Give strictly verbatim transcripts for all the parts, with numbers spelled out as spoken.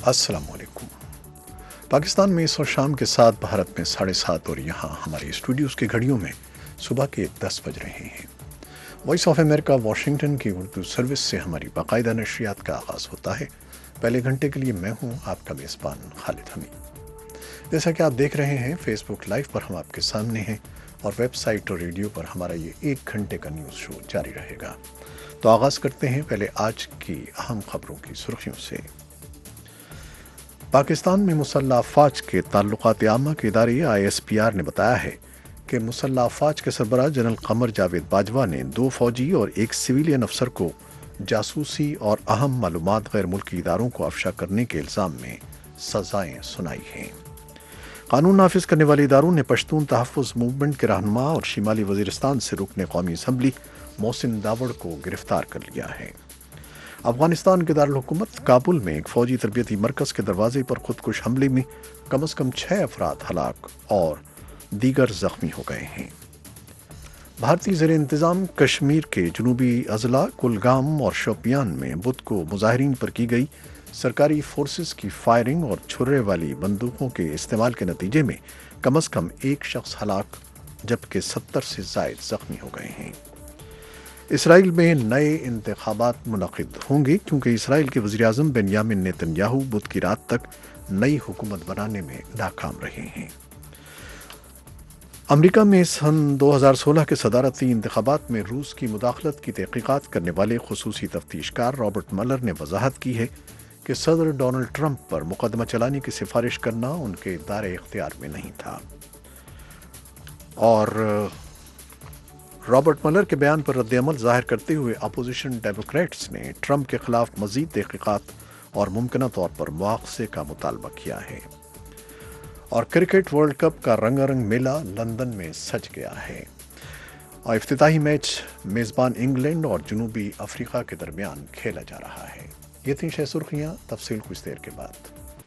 السلام علیکم۔ پاکستان میں اس وقت شام کے سات، بھارت میں ساڑھے سات اور یہاں ہمارے اسٹوڈیوز کی گھڑیوں میں صبح کے دس بج رہے ہیں۔ وائس آف امریکہ واشنگٹن کی اردو سروس سے ہماری باقاعدہ نشریات کا آغاز ہوتا ہے۔ پہلے گھنٹے کے لیے میں ہوں آپ کا میزبان خالد حمید۔ جیسا کہ آپ دیکھ رہے ہیں فیس بک لائیو پر ہم آپ کے سامنے ہیں، اور ویب سائٹ اور ریڈیو پر ہمارا یہ ایک گھنٹے کا نیوز شو جاری رہے گا۔ تو آغاز کرتے ہیں پہلے آج کی اہم خبروں کی سرخیوں سے۔ پاکستان میں مسلح افواج کے تعلقات عامہ کے ادارے آئی ایس پی آر نے بتایا ہے کہ مسلح افواج کے سربراہ جنرل قمر جاوید باجوہ نے دو فوجی اور ایک سویلین افسر کو جاسوسی اور اہم معلومات غیر ملکی اداروں کو افشا کرنے کے الزام میں سزائیں سنائی ہیں۔ قانون نافذ کرنے والے اداروں نے پشتون تحفظ موومنٹ کے رہنما اور شمالی وزیرستان سے رکن قومی اسمبلی محسن داوڑ کو گرفتار کر لیا ہے۔ افغانستان کے دارالحکومت کابل میں ایک فوجی تربیتی مرکز کے دروازے پر خودکش حملے میں کم از کم چھ افراد ہلاک اور دیگر زخمی ہو گئے ہیں۔ بھارتی زیر انتظام کشمیر کے جنوبی اضلاع کلگام اور شوپیان میں بدھ کو مظاہرین پر کی گئی سرکاری فورسز کی فائرنگ اور چھرے والی بندوقوں کے استعمال کے نتیجے میں کم از کم ایک شخص ہلاک جبکہ ستر سے زائد زخمی ہو گئے ہیں۔ اسرائیل میں نئے انتخابات منعقد ہوں گے کیونکہ اسرائیل کے وزیر اعظم بنیامن نیتن یاہو بدھ کی رات تک نئی حکومت بنانے میں ناکام رہے ہیں۔ امریکہ میں سن دو ہزار سولہ کے صدارتی انتخابات میں روس کی مداخلت کی تحقیقات کرنے والے خصوصی تفتیش کار رابرٹ ملر نے وضاحت کی ہے کہ صدر ڈونلڈ ٹرمپ پر مقدمہ چلانے کی سفارش کرنا ان کے دائرۂ اختیار میں نہیں تھا، اور رابرٹ ملر کے بیان پر رد عمل ظاہر کرتے ہوئے اپوزیشن ڈیموکریٹس نے ٹرمپ کے خلاف مزید تحقیقات اور ممکنہ طور پر مواخذے کا مطالبہ کیا ہے۔ اور کرکٹ ورلڈ کپ کا رنگا رنگ میلہ لندن میں سج گیا ہے، اور افتتاحی میچ میزبان انگلینڈ اور جنوبی افریقہ کے درمیان کھیلا جا رہا ہے۔ یہ تین شہ سرخیاں، تفصیل کچھ دیر کے بعد۔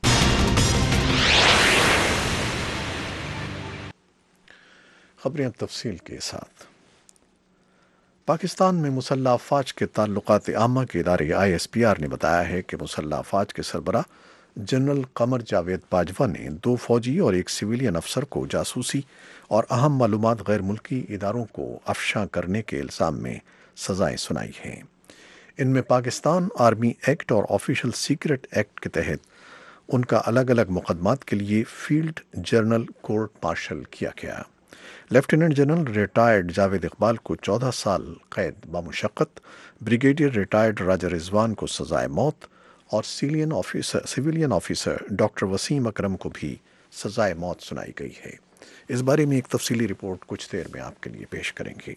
خبریں اب تفصیل کے ساتھ۔ پاکستان میں مسلح افواج کے تعلقات عامہ کے ادارے آئی ایس پی آر نے بتایا ہے کہ مسلح افواج کے سربراہ جنرل قمر جاوید باجوہ نے دو فوجی اور ایک سویلین افسر کو جاسوسی اور اہم معلومات غیر ملکی اداروں کو افشاں کرنے کے الزام میں سزائیں سنائی ہیں۔ ان میں پاکستان آرمی ایکٹ اور آفیشل سیکرٹ ایکٹ کے تحت ان کا الگ الگ مقدمات کے لیے فیلڈ جرنل کورٹ مارشل کیا گیا۔ Lieutenant general retired Javed Iqbal کو چودہ سال قید بامشقت، بریگیڈیئر ریٹائرڈ راجہ رضوان کو سزائے موت اور civilian officer civilian officer doctor Waseem Akram کو بھی سزائے موت سنائی گئی ہے۔ اس بارے میں ایک تفصیلی رپورٹ کچھ دیر میں آپ کے لیے پیش کریں گے۔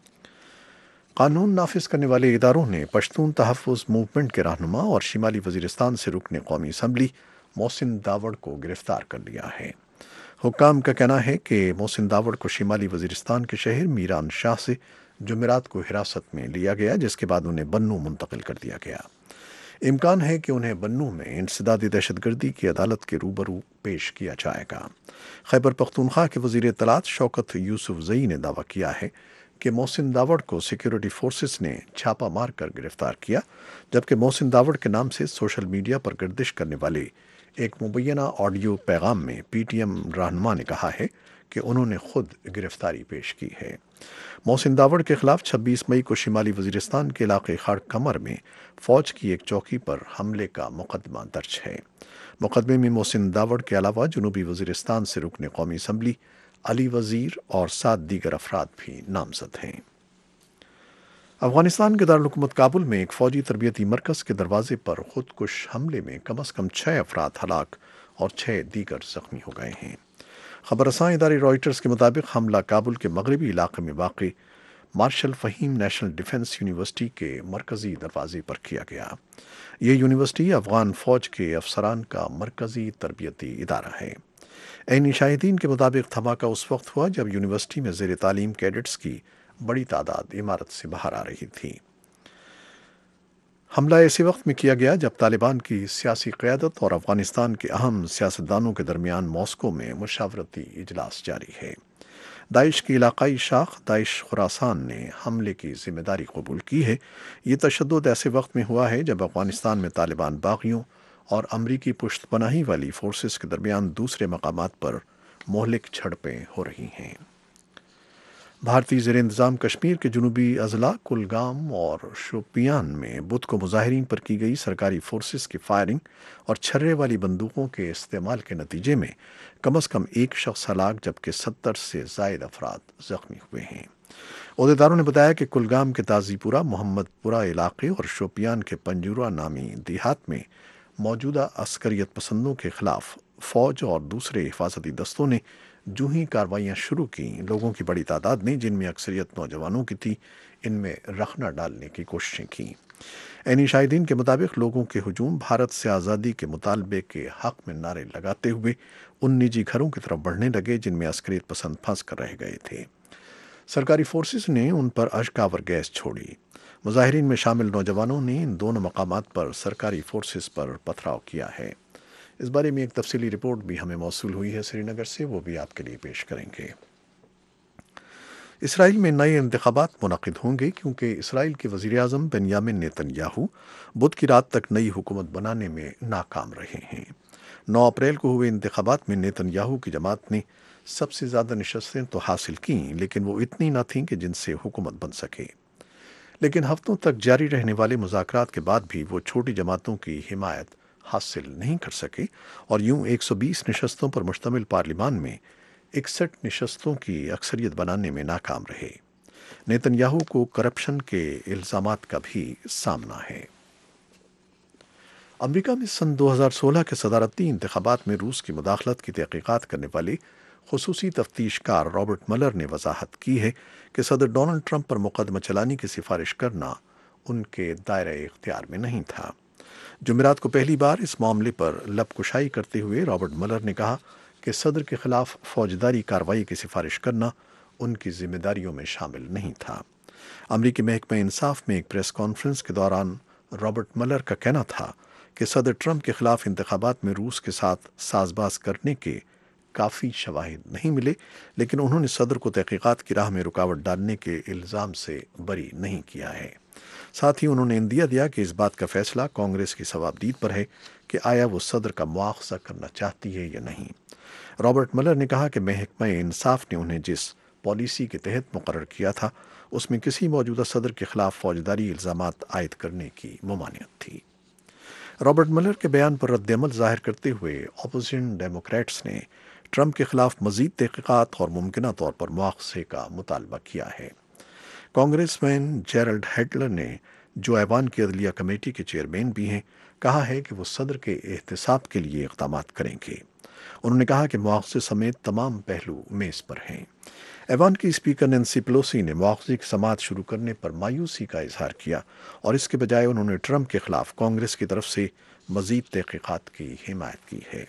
قانون نافذ کرنے والے اداروں نے پشتون تحفظ موومنٹ کے رہنما اور شمالی وزیرستان سے رکن قومی اسمبلی محسن داوڑ کو گرفتار کر لیا ہے۔ حکام کا کہنا ہے کہ محسن داوڑ کو شمالی وزیرستان کے شہر میران شاہ سے جمعرات کو حراست میں لیا گیا، جس کے بعد انہیں بنوں منتقل کر دیا گیا۔ امکان ہے کہ انہیں بنوں میں انسدادی دہشت گردی کی عدالت کے روبرو پیش کیا جائے گا۔ خیبر پختونخوا کے وزیر اطلاعات شوکت یوسف زئی نے دعویٰ کیا ہے کہ محسن داوڑ کو سیکیورٹی فورسز نے چھاپا مار کر گرفتار کیا، جبکہ محسن داوڑ کے نام سے سوشل میڈیا پر گردش کرنے والے ایک مبینہ آڈیو پیغام میں پی ٹی ایم رہنما نے کہا ہے کہ انہوں نے خود گرفتاری پیش کی ہے۔ محسن داوڑ کے خلاف چھبیس مئی کو شمالی وزیرستان کے علاقے خڑ کمر میں فوج کی ایک چوکی پر حملے کا مقدمہ درج ہے۔ مقدمے میں محسن داوڑ کے علاوہ جنوبی وزیرستان سے رکن قومی اسمبلی علی وزیر اور سات دیگر افراد بھی نامزد ہیں۔ افغانستان کے دارالحکومت کابل میں ایک فوجی تربیتی مرکز کے دروازے پر خودکش حملے میں کم از کم چھ افراد ہلاک اور چھ دیگر زخمی ہو گئے ہیں۔ خبر رساں ادارے رائٹرز کے مطابق حملہ کابل کے مغربی علاقے میں واقع marshal Fahim national defence university کے مرکزی دروازے پر کیا گیا۔ یہ یونیورسٹی افغان فوج کے افسران کا مرکزی تربیتی ادارہ ہے۔ عینی شاہدین کے مطابق دھماکہ اس وقت ہوا جب یونیورسٹی میں زیر تعلیم کیڈٹس کی بڑی تعداد عمارت سے باہر آ رہی تھی۔ حملہ ایسے وقت میں کیا گیا جب طالبان کی سیاسی قیادت اور افغانستان کے اہم سیاستدانوں کے درمیان ماسکو میں مشاورتی اجلاس جاری ہے۔ داعش کی علاقائی شاخ داعش خراسان نے حملے کی ذمہ داری قبول کی ہے۔ یہ تشدد ایسے وقت میں ہوا ہے جب افغانستان میں طالبان باغیوں اور امریکی پشت پناہی والی فورسز کے درمیان دوسرے مقامات پر مہلک جھڑپیں ہو رہی ہیں۔ بھارتی زیر انتظام کشمیر کے جنوبی اضلاع کلگام اور شوپیان میں بدھ کو مظاہرین پر کی گئی سرکاری فورسز کی فائرنگ اور چھرے والی بندوقوں کے استعمال کے نتیجے میں کم از کم ایک شخص ہلاک جبکہ ستر سے زائد افراد زخمی ہوئے ہیں۔ عہدیداروں نے بتایا کہ کلگام کے تازی پورہ، محمد پورہ علاقے اور شوپیان کے پنجورہ نامی دیہات میں موجودہ عسکریت پسندوں کے خلاف فوج اور دوسرے حفاظتی دستوں نے جو ہی کارروائیاں شروع کی، لوگوں کی بڑی تعداد نے، جن میں اکثریت نوجوانوں کی تھی، ان میں رخنہ ڈالنے کی کوششیں کیں۔ عینی شاہدین کے مطابق لوگوں کے ہجوم بھارت سے آزادی کے مطالبے کے حق میں نعرے لگاتے ہوئے ان نجی گھروں کی طرف بڑھنے لگے جن میں عسکریت پسند پھنس کر رہ گئے تھے۔ سرکاری فورسز نے ان پر اشکاور گیس چھوڑی۔ مظاہرین میں شامل نوجوانوں نے ان دونوں مقامات پر سرکاری فورسز پر پتھراؤ کیا ہے۔ اس بارے میں ایک تفصیلی رپورٹ بھی ہمیں موصول ہوئی ہے سری نگر سے، وہ بھی آپ کے لیے پیش کریں گے۔ اسرائیل میں نئے انتخابات منعقد ہوں گے کیونکہ اسرائیل کے وزیر اعظم بنیامن نیتن یاہو بدھ کی رات تک نئی حکومت بنانے میں ناکام رہے ہیں۔ نو اپریل کو ہوئے انتخابات میں نیتن یاہو کی جماعت نے سب سے زیادہ نشستیں تو حاصل کیں، لیکن وہ اتنی نہ تھیں کہ جن سے حکومت بن سکے۔ لیکن ہفتوں تک جاری رہنے والے مذاکرات کے بعد بھی وہ چھوٹی جماعتوں کی حمایت حاصل نہیں کر سکے اور یوں ایک سو بیس نشستوں پر مشتمل پارلیمان میں اکسٹھ نشستوں کی اکثریت بنانے میں ناکام رہے۔ نیتن یاہو کو کرپشن کے الزامات کا بھی سامنا ہے۔ امریکہ میں سن دو ہزار سولہ کے صدارتی انتخابات میں روس کی مداخلت کی تحقیقات کرنے والے خصوصی تفتیش کار رابرٹ ملر نے وضاحت کی ہے کہ صدر ڈونلڈ ٹرمپ پر مقدمہ چلانے کی سفارش کرنا ان کے دائرۂ اختیار میں نہیں تھا۔ جمعرات کو پہلی بار اس معاملے پر لب کشائی کرتے ہوئے رابرٹ ملر نے کہا کہ صدر کے خلاف فوجداری کارروائی کی سفارش کرنا ان کی ذمہ داریوں میں شامل نہیں تھا۔ امریکی محکمہ انصاف میں ایک پریس کانفرنس کے دوران رابرٹ ملر کا کہنا تھا کہ صدر ٹرمپ کے خلاف انتخابات میں روس کے ساتھ ساز باز کرنے کے کافی شواہد نہیں ملے، لیکن انہوں نے صدر کو تحقیقات کی راہ میں رکاوٹ ڈالنے کے الزام سے بری نہیں کیا ہے۔ ساتھ ہی انہوں نے اندیا دیا کہ اس بات کا فیصلہ کانگریس کی صوابدید پر ہے کہ آیا وہ صدر کا مواخذہ کرنا چاہتی ہے یا نہیں۔ رابرٹ ملر نے کہا کہ محکمہ انصاف نے انہیں جس پالیسی کے تحت مقرر کیا تھا اس میں کسی موجودہ صدر کے خلاف فوجداری الزامات عائد کرنے کی ممانعت تھی۔ رابرٹ ملر کے بیان پر رد عمل ظاہر کرتے ہوئے اپوزیشن ڈیموکریٹس نے ٹرمپ کے خلاف مزید تحقیقات اور ممکنہ طور پر مواخذے کا مطالبہ کیا ہے۔ کانگریس مین جیرلڈ ہیڈلر نے، جو ایوان کی عدلیہ کمیٹی کے چیئرمین بھی ہیں، کہا ہے کہ وہ صدر کے احتساب کے لیے اقدامات کریں گے۔ انہوں نے کہا کہ مواخذے سمیت تمام پہلو میز پر ہیں۔ ایوان کی اسپیکر نینسی پیلوسی نے مواخذے کی سماعت شروع کرنے پر مایوسی کا اظہار کیا اور اس کے بجائے انہوں نے ٹرمپ کے خلاف کانگریس کی طرف سے مزید تحقیقات کی حمایت کی ہے۔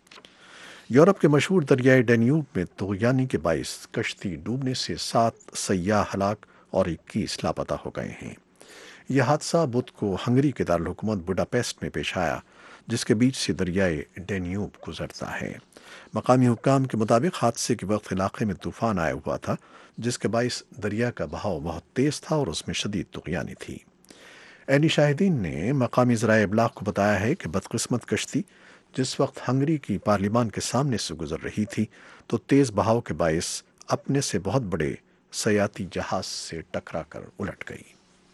یورپ کے مشہور دریائے ڈینیوب میں طغیانی کے باعث کشتی ڈوبنے سے سات سیاح ہلاک اور اکیس لاپتہ ہو گئے ہیں۔ یہ حادثہ بدھ کو ہنگری کے دارالحکومت بڈاپیسٹ میں پیش آیا، جس کے بیچ سے دریائے ڈینیوب گزرتا ہے۔ مقامی حکام کے مطابق حادثے کے وقت علاقے میں طوفان آیا ہوا تھا، جس کے باعث دریا کا بہاؤ بہت تیز تھا اور اس میں شدید طغیانی تھی۔ عینی شاہدین نے مقامی ذرائع ابلاغ کو بتایا ہے کہ بدقسمت کشتی جس وقت ہنگری کی پارلیمان کے سامنے سے گزر رہی تھی تو تیز بہاؤ کے باعث اپنے سے بہت بڑے سیاحتی جہاز سے ٹکرا کر الٹ گئی۔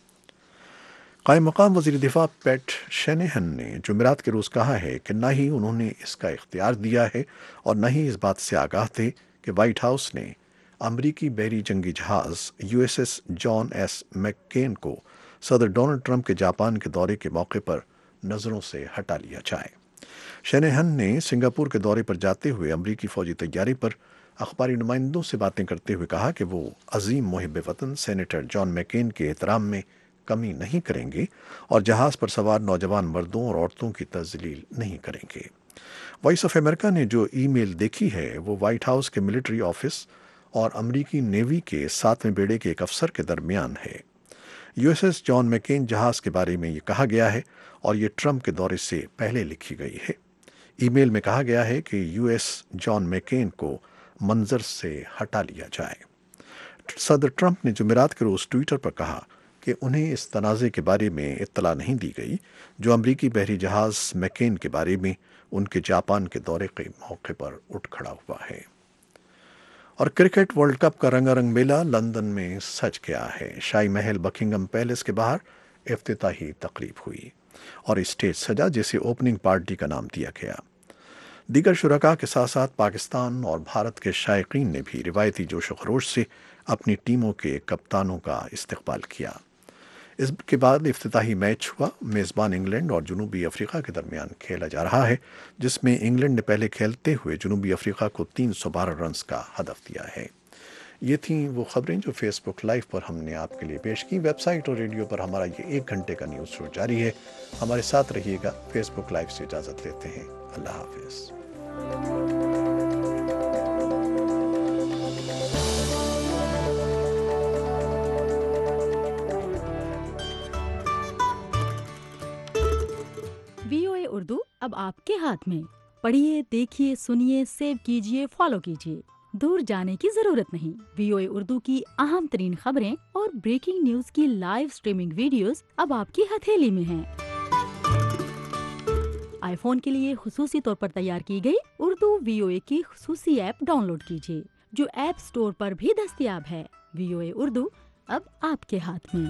قائم مقام وزیر دفاع پیٹ شینہن نے جمعرات کے روز کہا ہے کہ نہ ہی انہوں نے اس کا اختیار دیا ہے اور نہ ہی اس بات سے آگاہ تھے کہ وائٹ ہاؤس نے امریکی بحری جنگی جہاز U S S John S McCain کو صدر ڈونلڈ ٹرمپ کے جاپان کے دورے کے موقع پر نظروں سے ہٹا لیا جائے۔ شینہن نے سنگاپور کے دورے پر جاتے ہوئے امریکی فوجی طیارے پر اخباری نمائندوں سے باتیں کرتے ہوئے کہا کہ وہ عظیم محب وطن سینیٹر جان میک کین کے احترام میں کمی نہیں کریں گے اور جہاز پر سوار نوجوان مردوں اور عورتوں کی تذلیل نہیں کریں گے۔ وائس آف امریکہ نے جو ای میل دیکھی ہے وہ وائٹ ہاؤس کے ملٹری آفس اور امریکی نیوی کے ساتویں بیڑے کے ایک افسر کے درمیان ہے۔ U S S John McCain جہاز کے بارے میں یہ کہا گیا ہے اور یہ ٹرمپ کے دورے سے پہلے لکھی گئی ہے۔ ای میل میں کہا گیا ہے کہ U S John McCain کو منظر سے ہٹا لیا جائے۔ صدر ٹرمپ نے جمعرات کے روز ٹویٹر پر کہا کہ کہ انہیں اس تنازع کے بارے میں اطلاع نہیں دی گئی جو امریکی بحری جہاز میکین کے بارے میں ان کے جاپان کے دورے کے موقع پر اٹھ کھڑا ہوا ہے۔ اور کرکٹ ورلڈ کپ کا رنگا رنگ میلہ لندن میں سج گیا ہے۔ شاہی محل بکنگم پیلس کے باہر افتتاحی تقریب ہوئی اور اسٹیج سجا جسے اوپننگ پارٹی کا نام دیا گیا۔ دیگر شرکاء کے ساتھ ساتھ پاکستان اور بھارت کے شائقین نے بھی روایتی جوش و خروش سے اپنی ٹیموں کے کپتانوں کا استقبال کیا۔ اس کے بعد افتتاحی میچ ہوا۔ میزبان انگلینڈ اور جنوبی افریقہ کے درمیان کھیلا جا رہا ہے، جس میں انگلینڈ نے پہلے کھیلتے ہوئے جنوبی افریقہ کو تین سو بارہ رنز کا ہدف دیا ہے۔ یہ تھیں وہ خبریں جو فیس بک لائیو پر ہم نے آپ کے لیے پیش کی۔ ویب سائٹ اور ریڈیو پر ہمارا یہ ایک گھنٹے کا نیوز شو جاری ہے۔ ہمارے ساتھ رہیے گا۔ فیس بک لائیو سے اجازت لیتے ہیں۔ اللہ حافظ۔ وی او اے اردو اب آپ کے ہاتھ میں۔ پڑھیے، دیکھیے، سنیے، سیو کیجیے، فالو کیجیے۔ دور جانے کی ضرورت نہیں۔ وی او اے اردو کی اہم ترین خبریں اور بریکنگ نیوز کی لائیو سٹریمنگ ویڈیوز اب آپ کی ہتھیلی میں ہیں۔ آئی فون کے لیے خصوصی طور پر تیار کی گئی اردو وی او اے کی خصوصی ایپ ڈاؤن لوڈ کیجیے، جو ایپ سٹور پر بھی دستیاب ہے۔ وی او اے اردو اب آپ کے ہاتھ میں۔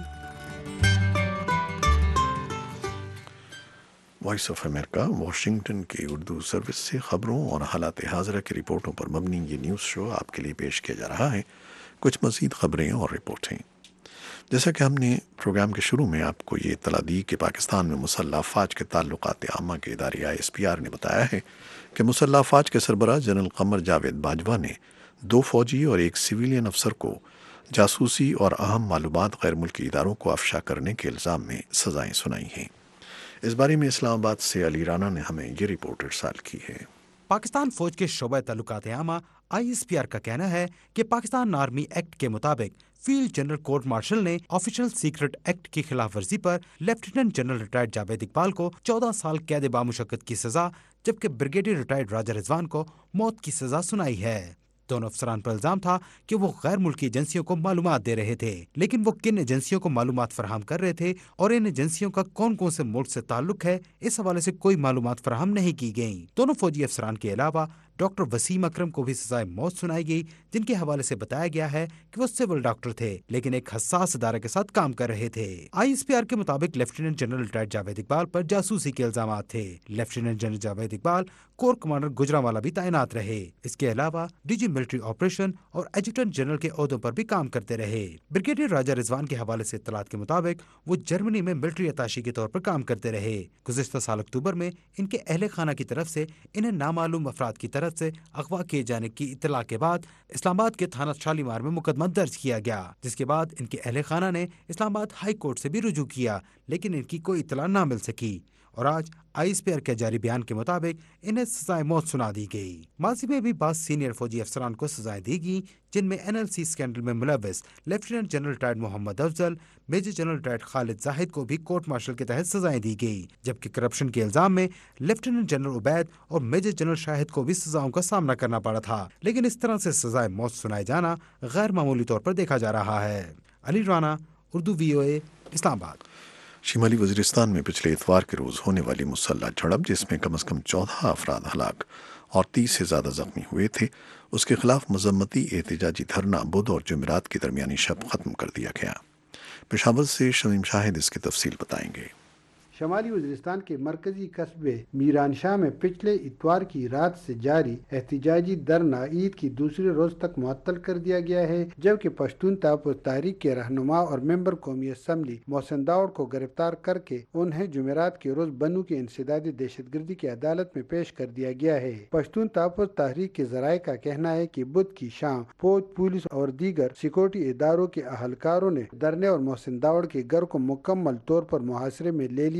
وائس آف امریکہ واشنگٹن کی اردو سروس سے خبروں اور حالات حاضرہ کی رپورٹوں پر مبنی یہ نیوز شو آپ کے لیے پیش کیا جا رہا ہے۔ کچھ مزید خبریں اور رپورٹیں۔ جیسا کہ ہم نے پروگرام کے شروع میں آپ کو یہ اطلاع دی کہ پاکستان میں مسلح افواج کے تعلقات عامہ کے ادارے آئی ایس پی آر نے بتایا ہے کہ مسلح افواج کے سربراہ جنرل قمر جاوید باجوہ نے دو فوجی اور ایک سویلین افسر کو جاسوسی اور اہم معلومات غیر ملکی اداروں کو افشا کرنے کے الزام میں سزائیں سنائی ہیں۔ اس بارے میں اسلام آباد سے علی رانا نے ہمیں یہ رپورٹ ارسال کی ہے۔ پاکستان فوج کے شعبہ تعلقات عامہ آئی ایس پی آر کا کہنا ہے کہ پاکستان آرمی ایکٹ کے مطابق فیلڈ جنرل کورٹ مارشل نے آفیشل سیکرٹ ایکٹ کی خلاف ورزی پر lieutenant general retired Javed Iqbal کو چودہ سال قید بامشقت کی سزا، جبکہ بریگیڈیئر ریٹائرڈ راجہ رضوان کو موت کی سزا سنائی ہے۔ دونوں افسران پر الزام تھا کہ وہ غیر ملکی ایجنسیوں کو معلومات دے رہے تھے، لیکن وہ کن ایجنسیوں کو معلومات فراہم کر رہے تھے اور ان ایجنسیوں کا کون کون سے ملک سے تعلق ہے، اس حوالے سے کوئی معلومات فراہم نہیں کی گئیں۔ دونوں فوجی افسران کے علاوہ ڈاکٹر وسیم اکرم کو بھی سزائے موت سنائی گئی، جن کے حوالے سے بتایا گیا ہے کہ وہ سول ڈاکٹر تھے لیکن ایک حساس ادارے کے ساتھ کام کر رہے تھے۔ آئی ایس پی آر کے مطابق lieutenant general retired Javed Iqbal پر جاسوسی کے الزامات تھے۔ Lieutenant general Javed Iqbal corps commander Gujranwala بھی تعینات رہے۔ اس کے علاوہ ڈی جی ملٹری آپریشن اور ایڈجوٹنٹ جنرل کے عہدوں پر بھی کام کرتے رہے۔ بریگیڈیئر راجہ رضوان کے حوالے سے اطلاعات کے مطابق وہ جرمنی میں ملٹری اتاشی کے طور پر کام کرتے رہے۔ گزشتہ سال اکتوبر میں ان کے اہل خانہ کی طرف سے انہیں نامعلوم افراد کی طرف سے اغوا کیے جانے کی اطلاع کے بعد اسلام آباد کے تھانہ شالیمار میں مقدمہ درج کیا گیا، جس کے بعد ان کے اہل خانہ نے اسلام آباد ہائی کورٹ سے بھی رجوع کیا، لیکن ان کی کوئی اطلاع نہ مل سکی اور آج آئی ایس پی آر کے جاری بیان کے مطابق انہیں سزائے موت سنا دی گئی۔ ماضی میں بھی بعض سینئر فوجی افسران کو سزائیں دی گئیں، جن میں این ایل سی اسکینڈل میں ملوث lieutenant general retired Muhammad Afzal, major general retired Khalid Zahid کو بھی کورٹ مارشل کے تحت سزائیں دی گئی، جبکہ کرپشن کے الزام میں لیفٹیننٹ جنرل عبید اور میجر جنرل شاہد کو بھی سزاؤں کا سامنا کرنا پڑا تھا، لیکن اس طرح سے سزائے موت سنائے جانا غیر معمولی طور پر دیکھا جا رہا ہے۔ علی رانا، اردو وی او اے، اسلام آباد۔ شمالی وزیرستان میں پچھلے اتوار کے روز ہونے والی مسلح جھڑپ، جس میں کم از کم چودہ افراد ہلاک اور تیس سے زیادہ زخمی ہوئے تھے، اس کے خلاف مذمتی احتجاجی دھرنا بدھ اور جمعرات کی درمیانی شب ختم کر دیا گیا۔ پشاور سے شمیم شاہد اس کی تفصیل بتائیں گے۔ شمالی وزیرستان کے مرکزی قصبے میران شاہ میں پچھلے اتوار کی رات سے جاری احتجاجی دھرنا عید کی دوسرے روز تک معطل کر دیا گیا ہے، جبکہ پشتون تحفظ تحریک کے رہنما اور ممبر قومی اسمبلی محسن داوڑ کو گرفتار کر کے انہیں جمعرات کے روز بنو کی انسدادی دہشت گردی کی عدالت میں پیش کر دیا گیا ہے۔ پشتون تحفظ تحریک کے ذرائع کا کہنا ہے کہ بدھ کی شام فوج، پولیس اور دیگر سیکورٹی اداروں کے اہلکاروں نے دھرنے اور محسن داوڑ کے گھر کو مکمل طور پر محاصرے میں لے لیا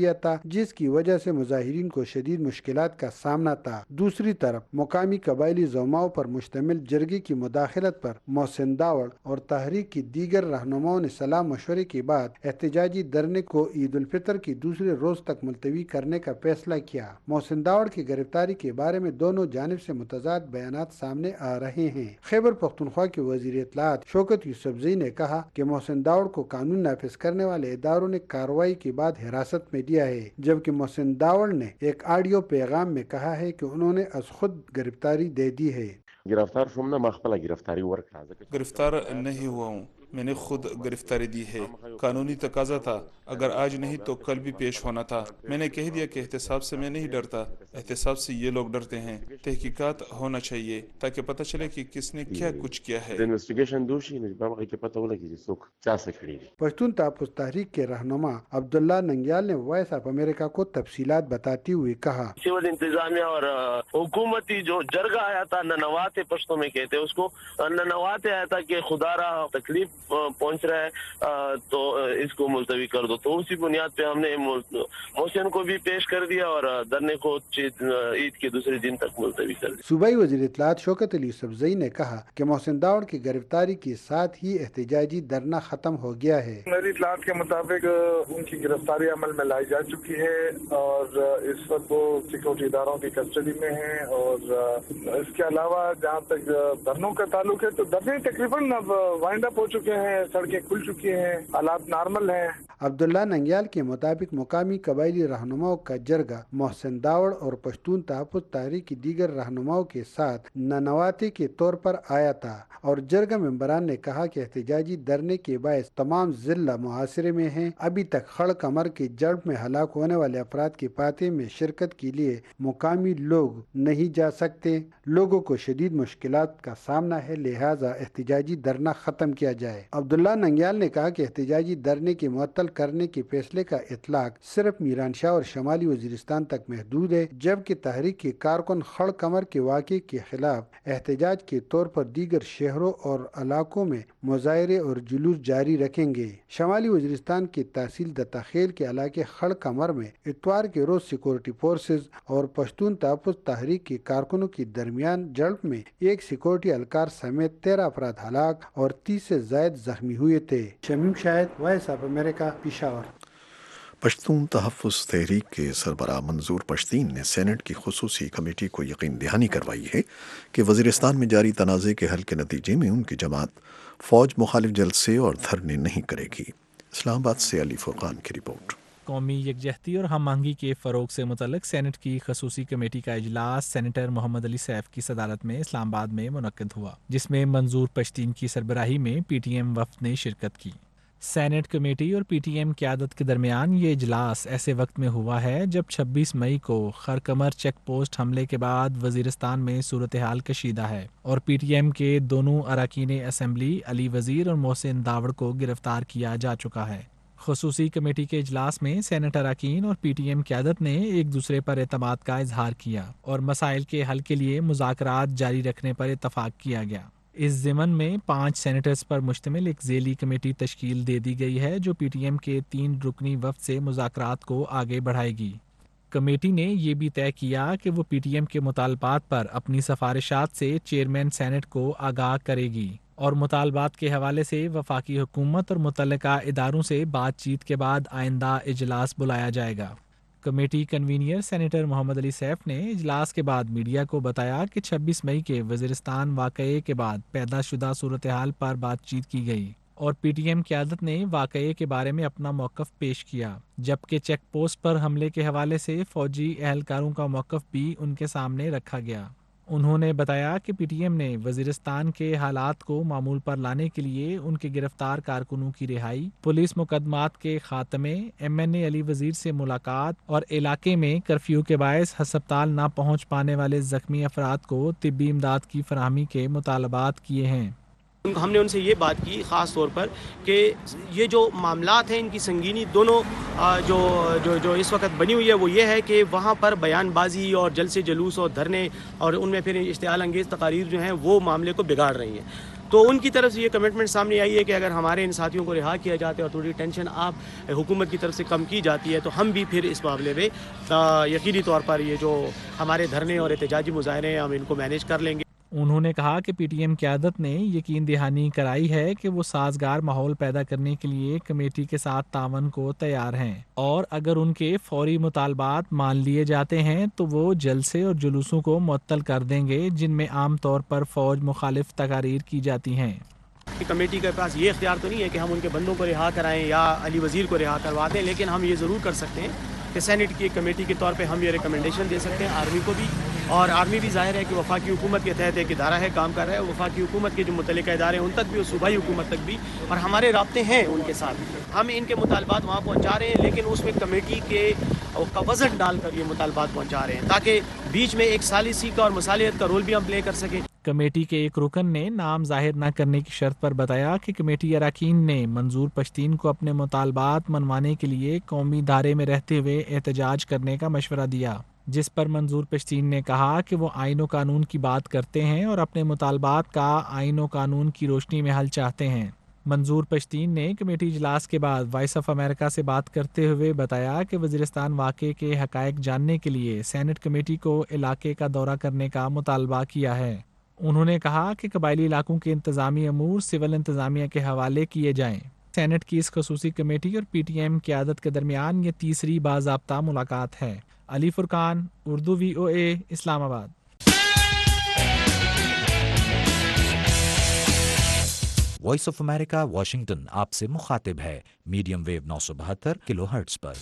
دیا تھا، جس کی وجہ سے مظاہرین کو شدید مشکلات کا سامنا تھا۔ دوسری طرف مقامی قبائلی زعماؤں پر مشتمل جرگے کی مداخلت پر محسن داوڑ اور تحریک کی دیگر رہنماؤں نے صلاح مشورے کے بعد احتجاجی دھرنے کو عید الفطر کی دوسرے روز تک ملتوی کرنے کا فیصلہ کیا۔ محسن داوڑ کی گرفتاری کے بارے میں دونوں جانب سے متضاد بیانات سامنے آ رہے ہیں۔ خیبر پختونخوا کے وزیر اطلاعات شوکت یوسفزئی نے کہا کہ محسن داوڑ کو قانون نافذ کرنے والے اداروں نے کارروائی کے بعد حراست میں لیا ہے، جبکہ محسن داوڑ نے ایک آڈیو پیغام میں کہا ہے کہ انہوں نے از خود گرفتاری دے دی ہے۔ گرفتار شوم نه مخبل گرفتاری ورکړه گرفتار نہیں ہوا ہوں، میں نے خود گرفتاری دی ہے۔ قانونی تقاضا تھا، اگر آج نہیں تو کل بھی پیش ہونا تھا۔ میں نے کہہ دیا کہ احتساب سے میں نہیں ڈرتا، احتساب سے یہ لوگ ڈرتے ہیں۔ تحقیقات ہونا چاہیے تاکہ پتہ چلے کہ کس نے کیا کچھ کیا ہے۔ انویسٹیگیشن دوشي نو په هغه کې پته ولګي چې څوک چا څه کړي دي۔ پشتون تحفظ تحریک کے رہنما عبداللہ ننگیال نے وائس آف امریکہ کو تفصیلات بتاتے ہوئے کہا، سول انتظامیہ اور حکومتی جو جرگہ آیا تھا، ننوات پشتوں میں کہتے ہیں اس کو، ننوات آیا تھا کہ خدا را تکلیف پہنچ رہا ہے تو اس کو ملتوی کر دو، تو اسی بنیاد پہ ہم نے محسن کو بھی پیش کر دیا اور دھرنے کو عید کے دوسرے دن تک ملتوی کر دیا۔ صوبائی وزیر اطلاعات شوکت علی یوسفزئی نے کہا کہ محسن داوڑ کی گرفتاری کے ساتھ ہی احتجاجی دھرنا ختم ہو گیا ہے۔ میری اطلاعات کے مطابق ان کی گرفتاری عمل میں لائی جا چکی ہے اور اس وقت وہ سیکورٹی اداروں کی کسٹڈی میں ہیں، اور اس کے علاوہ جہاں تک دھرنوں کا تعلق ہے تو دھرنے تقریباً اب وائنڈ اپ ہو چکے ہیں، سڑکیں کھل چکی ہیں، حالات نارمل ہیں۔ عبداللہ ننگیال کے مطابق مقامی قبائلی رہنماؤں کا جرگہ محسن داوڑ اور پشتون تحفظ تحریک کی دیگر رہنماؤں کے ساتھ ننواتے کے طور پر آیا تھا، اور جرگہ ممبران نے کہا کہ احتجاجی دھرنے کے باعث تمام ضلع محاصرے میں ہیں۔ ابھی تک خڑ کمر کے جڑ میں ہلاک ہونے والے افراد کے فاتح میں شرکت کے لیے مقامی لوگ نہیں جا سکتے۔ لوگوں کو شدید مشکلات کا سامنا ہے، لہذا احتجاجی دھرنا ختم کیا جائے۔ عبداللہ ننگیال نے کہا کہ احتجاجی دھرنے کے معطل کرنے کے فیصلے کا اطلاق صرف میرانشاہ اور شمالی وزیرستان تک محدود ہے، جبکہ تحریک کے کارکن خڑ کمر کے واقعے کے خلاف احتجاج کے طور پر دیگر شہروں اور علاقوں میں مظاہرے اور جلوس جاری رکھیں گے۔ شمالی وزیرستان کے تحصیل دتاخیل کے علاقے خڑ کمر میں اتوار کے روز سیکورٹی فورسز اور پشتون تحفظ تحریک کے کارکنوں کے درمیان جھڑپ میں ایک سیکورٹی اہلکار سمیت تیرہ افراد ہلاک اور تیس سے زائد زخمی ہوئے تھے۔ Shamim Shahid, voice of America, Peshawar. Pashtun Tahaffuz Tahreek کے سربراہ منظور پشتین نے سینٹ کی خصوصی کمیٹی کو یقین دہانی کروائی ہے کہ وزیرستان میں جاری تنازع کے حل کے نتیجے میں ان کی جماعت فوج مخالف جلسے اور دھرنے نہیں کرے گی۔ اسلام آباد سے علی فرقان کی رپورٹ۔ قومی یکجہتی اور ہم آہنگی کے فروغ سے متعلق سینٹ کی خصوصی کمیٹی کا اجلاس سینیٹر محمد علی سیف کی صدارت میں اسلام آباد میں منعقد ہوا، جس میں منظور پشتین کی سربراہی میں پی ٹی ایم وفد نے شرکت کی۔ سینٹ کمیٹی اور پی ٹی ایم قیادت کے درمیان یہ اجلاس ایسے وقت میں ہوا ہے جب چھبیس مئی کو خرکمر چیک پوسٹ حملے کے بعد وزیرستان میں صورتحال کشیدہ ہے اور پی ٹی ایم کے دونوں اراکین اسمبلی علی وزیر اور محسن داوڑ کو گرفتار کیا جا چکا ہے۔ خصوصی کمیٹی کے اجلاس میں سینٹ اراکین اور پی ٹی ایم قیادت نے ایک دوسرے پر اعتماد کا اظہار کیا اور مسائل کے حل کے لیے مذاکرات جاری رکھنے پر اتفاق کیا گیا۔ اس ضمن میں پانچ سینیٹرز پر مشتمل ایک ذیلی کمیٹی تشکیل دے دی گئی ہے جو پی ٹی ایم کے تین رکنی وفد سے مذاکرات کو آگے بڑھائے گی۔ کمیٹی نے یہ بھی طے کیا کہ وہ پی ٹی ایم کے مطالبات پر اپنی سفارشات سے چیئرمین سینٹ کو آگاہ کرے گی اور مطالبات کے حوالے سے وفاقی حکومت اور متعلقہ اداروں سے بات چیت کے بعد آئندہ اجلاس بلایا جائے گا۔ Committee convener senator Muhammad Ali Saif نے اجلاس کے بعد میڈیا کو بتایا کہ چھبیس مئی کے وزیرستان واقعے کے بعد پیدا شدہ صورتحال پر بات چیت کی گئی اور پی ٹی ایم قیادت نے واقعے کے بارے میں اپنا موقف پیش کیا، جبکہ چیک پوسٹ پر حملے کے حوالے سے فوجی اہلکاروں کا موقف بھی ان کے سامنے رکھا گیا۔ انہوں نے بتایا کہ پی ٹی ایم نے وزیرستان کے حالات کو معمول پر لانے کے لیے ان کے گرفتار کارکنوں کی رہائی، پولیس مقدمات کے خاتمے، ایم این اے علی وزیر سے ملاقات اور علاقے میں کرفیو کے باعث ہسپتال نہ پہنچ پانے والے زخمی افراد کو طبی امداد کی فراہمی کے مطالبات کیے ہیں۔ ہم نے ان سے یہ بات کی خاص طور پر کہ یہ جو معاملات ہیں ان کی سنگینی دونوں جو جو جو اس وقت بنی ہوئی ہے وہ یہ ہے کہ وہاں پر بیان بازی اور جلسے جلوس اور دھرنے اور ان میں پھر اشتعال انگیز تقاریر جو ہیں وہ معاملے کو بگاڑ رہی ہیں۔ تو ان کی طرف سے یہ کمٹمنٹ سامنے آئی ہے کہ اگر ہمارے ان ساتھیوں کو رہا کیا جاتا ہے اور تھوڑی ٹینشن آپ حکومت کی طرف سے کم کی جاتی ہے تو ہم بھی پھر اس معاملے میں یقینی طور پر یہ جو ہمارے دھرنے اور احتجاجی مظاہرے ہیں ہم ان کو مینیج کر لیں گے۔ انہوں نے کہا کہ پی ٹی ایم قیادت نے یقین دہانی کرائی ہے کہ وہ سازگار ماحول پیدا کرنے کے لیے کمیٹی کے ساتھ تعاون کو تیار ہیں اور اگر ان کے فوری مطالبات مان لیے جاتے ہیں تو وہ جلسے اور جلوسوں کو معطل کر دیں گے جن میں عام طور پر فوج مخالف تقاریر کی جاتی ہیں۔ کمیٹی کے پاس یہ اختیار تو نہیں ہے کہ ہم ان کے بندوں کو رہا کرائیں یا علی وزیر کو رہا کروا دیں، لیکن ہم یہ ضرور کر سکتے ہیں کہ سینٹ کی کمیٹی کے طور پہ ہم یہ ریکمنڈیشن دے سکتے ہیں آرمی کو بھی، اور آرمی بھی ظاہر ہے کہ وفاقی حکومت کے تحت ایک ادارہ ہے، کام کر رہا ہے، وفاقی حکومت کے جو متعلقہ ادارے ہیں ان تک بھی اور صوبائی حکومت تک بھی، اور ہمارے رابطے ہیں ان کے ساتھ۔ ہم ان کے مطالبات وہاں پہنچا رہے ہیں لیکن اس میں کمیٹی کے کا وزن ڈال کر یہ مطالبات پہنچا رہے ہیں تاکہ بیچ میں ایک ثالثی کا اور مصالحت کا رول بھی ہم پلے کر سکیں۔ کمیٹی کے ایک رکن نے نام ظاہر نہ کرنے کی شرط پر بتایا کہ کمیٹی اراکین نے منظور پشتین کو اپنے مطالبات منوانے کے لیے قومی دھارے میں رہتے ہوئے احتجاج کرنے کا مشورہ دیا، جس پر منظور پشتین نے کہا کہ وہ آئین و قانون کی بات کرتے ہیں اور اپنے مطالبات کا آئین و قانون کی روشنی میں حل چاہتے ہیں۔ منظور پشتین نے کمیٹی اجلاس کے بعد وائس آف امریکہ سے بات کرتے ہوئے بتایا کہ وزیرستان واقعے کے حقائق جاننے کے لیے سینٹ کمیٹی کو علاقے کا دورہ کرنے کا مطالبہ کیا ہے۔ انہوں نے کہا کہ قبائلی علاقوں کے انتظامی امور سول انتظامیہ کے حوالے کیے جائیں۔ سینٹ کی اس خصوصی کمیٹی اور پی ٹی ایم قیادت کے درمیان یہ تیسری باضابطہ ملاقات ہے۔ علی فرقان، اردو وی او اے، اسلام آباد۔ وائس آف امریکہ واشنگٹن آپ سے مخاطب ہے میڈیم ویو نو سو بہتر کلو ہرٹز پر۔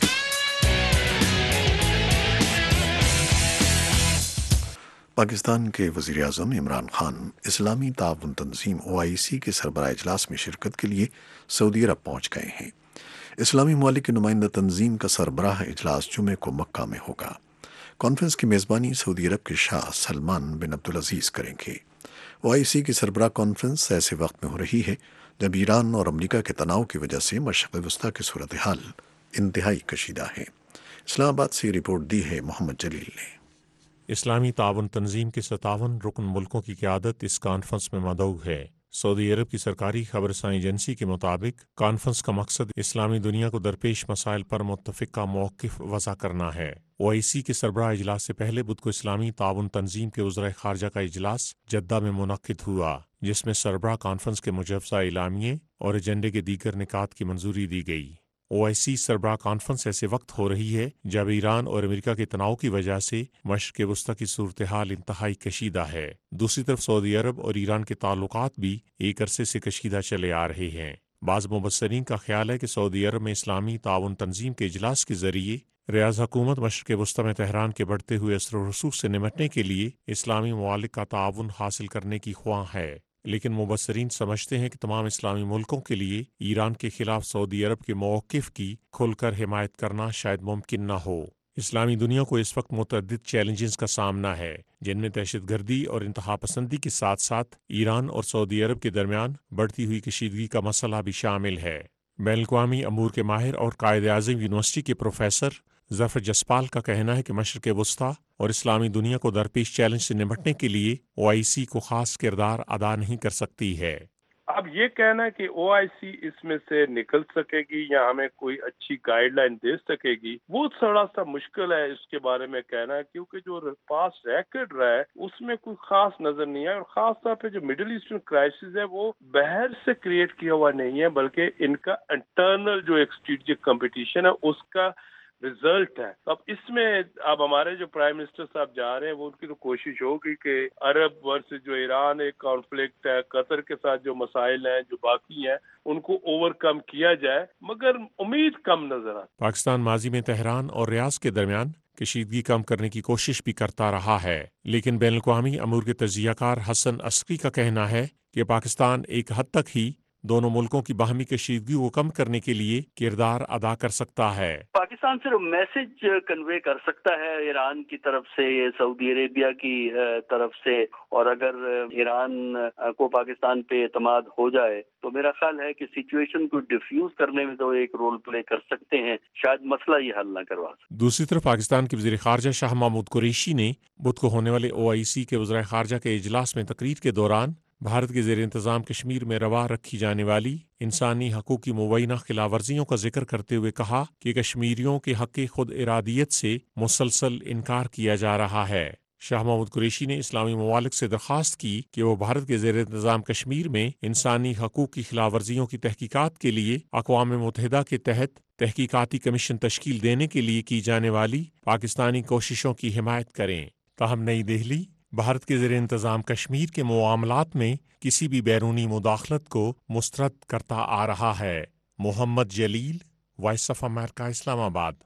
پاکستان کے وزیر اعظم عمران خان اسلامی تعاون تنظیم او آئی سی کے سربراہ اجلاس میں شرکت کے لیے سعودی عرب پہنچ گئے ہیں۔ اسلامی ممالک کی نمائندہ تنظیم کا سربراہ اجلاس جمعے کو مکہ میں ہوگا۔ کانفرنس کی میزبانی سعودی عرب کے شاہ سلمان بن عبدالعزیز کریں گے۔ او آئی سی کی سربراہ کانفرنس ایسے وقت میں ہو رہی ہے جب ایران اور امریکہ کے تناؤ کی وجہ سے مشرق وسطیٰ کی صورتحال انتہائی کشیدہ ہے۔ اسلام آباد سے رپورٹ دی ہے محمد جلیل نے۔ اسلامی تعاون تنظیم کے ستاون رکن ملکوں کی قیادت اس کانفرنس میں مدعو ہے۔ سعودی عرب کی سرکاری خبر رساں ایجنسی کے مطابق کانفرنس کا مقصد اسلامی دنیا کو درپیش مسائل پر متفقہ موقف وضع کرنا ہے۔ او آئی سی کے سربراہ اجلاس سے پہلے بدھ کو اسلامی تعاون تنظیم کے وزرائے خارجہ کا اجلاس جدہ میں منعقد ہوا، جس میں سربراہ کانفرنس کے مجوزہ اعلامیے اور ایجنڈے کے دیگر نکات کی منظوری دی گئی۔ او آئی سی سربراہ کانفرنس ایسے وقت ہو رہی ہے جب ایران اور امریکہ کے تناؤ کی وجہ سے مشرق وسطیٰ کی صورتحال انتہائی کشیدہ ہے۔ دوسری طرف سعودی عرب اور ایران کے تعلقات بھی ایک عرصے سے کشیدہ چلے آ رہے ہیں۔ بعض مبصرین کا خیال ہے کہ سعودی عرب میں اسلامی تعاون تنظیم کے اجلاس کے ذریعے ریاض حکومت مشرق وسطیٰ میں تہران کے بڑھتے ہوئے اثر و رسوخ سے نمٹنے کے لیے اسلامی ممالک کا تعاون حاصل کرنے کی خواہاں ہے، لیکن مبصرین سمجھتے ہیں کہ تمام اسلامی ملکوں کے لیے ایران کے خلاف سعودی عرب کے موقف کی کھل کر حمایت کرنا شاید ممکن نہ ہو۔ اسلامی دنیا کو اس وقت متعدد چیلنجز کا سامنا ہے، جن میں دہشت گردی اور انتہا پسندی کے ساتھ ساتھ ایران اور سعودی عرب کے درمیان بڑھتی ہوئی کشیدگی کا مسئلہ بھی شامل ہے۔ بین الاقوامی امور کے ماہر اور قائد اعظم یونیورسٹی کے پروفیسر ظفر جسپال کا کہنا ہے کہ مشرق وسطیٰ اور اسلامی دنیا کو درپیش چیلنج سے نمٹنے کے لیے او آئی سی کو خاص کردار ادا نہیں کر سکتی ہے۔ اب یہ کہنا ہے کہ او آئی سی اس میں سے نکل سکے گی یا ہمیں کوئی اچھی گائیڈ لائن دے سکے گی، وہ تھوڑا سا مشکل ہے اس کے بارے میں کہنا ہے، کیونکہ جو پاس ریکارڈ رہا ہے اس میں کوئی خاص نظر نہیں ہے، اور خاص طور پہ جو مڈل ایسٹرن کرائسس ہے وہ باہر سے کریٹ کیا ہوا نہیں ہے، بلکہ ان کا انٹرنل جو ایک اسٹریٹجک کمپٹیشن ہے اس کا رزلٹ ہے۔ اب اس میں اب ہمارے جو پرائم منسٹر صاحب جا رہے ہیں وہ ان کی تو کوشش ہوگی کہ عرب ورسز جو ایران ایک کانفلکٹ ہے، قطر کے ساتھ جو مسائل ہیں جو باقی ہیں ان کو اوور کم کیا جائے، مگر امید کم نظر آتی۔ پاکستان ماضی میں تہران اور ریاض کے درمیان کشیدگی کم کرنے کی کوشش بھی کرتا رہا ہے، لیکن بین الاقوامی امور کے تجزیہ کار حسن عسکری کا کہنا ہے کہ پاکستان ایک حد تک ہی دونوں ملکوں کی باہمی کشیدگی کو کم کرنے کے لیے کردار ادا کر سکتا ہے۔ پاکستان صرف میسج کنوے کر سکتا ہے ایران کی طرف سے، سعودی عربیہ کی طرف سے، اور اگر ایران کو پاکستان پہ اعتماد ہو جائے تو میرا خیال ہے کہ سچویشن کو ڈیفیوز کرنے میں تو ایک رول پلے کر سکتے ہیں، شاید مسئلہ یہ حل نہ کروا سکتے۔ دوسری طرف پاکستان کے وزیر خارجہ شاہ محمود قریشی نے بدھ کو ہونے والے او آئی سی کے وزرائے خارجہ کے اجلاس میں تقریر کے دوران بھارت کے زیر انتظام کشمیر میں روا رکھی جانے والی انسانی حقوق کی مبینہ خلاف ورزیوں کا ذکر کرتے ہوئے کہا کہ کشمیریوں کے حق خود ارادیت سے مسلسل انکار کیا جا رہا ہے۔ شاہ محمود قریشی نے اسلامی ممالک سے درخواست کی کہ وہ بھارت کے زیر انتظام کشمیر میں انسانی حقوق کی خلاف ورزیوں کی تحقیقات کے لیے اقوام متحدہ کے تحت تحقیقاتی کمیشن تشکیل دینے کے لیے کی جانے والی پاکستانی کوششوں کی حمایت کریں۔ تاہم نئی دہلی بھارت کے زیر انتظام کشمیر کے معاملات میں کسی بھی بیرونی مداخلت کو مسترد کرتا آ رہا ہے۔ محمد جلیل، وائس آف امریکہ، اسلام آباد۔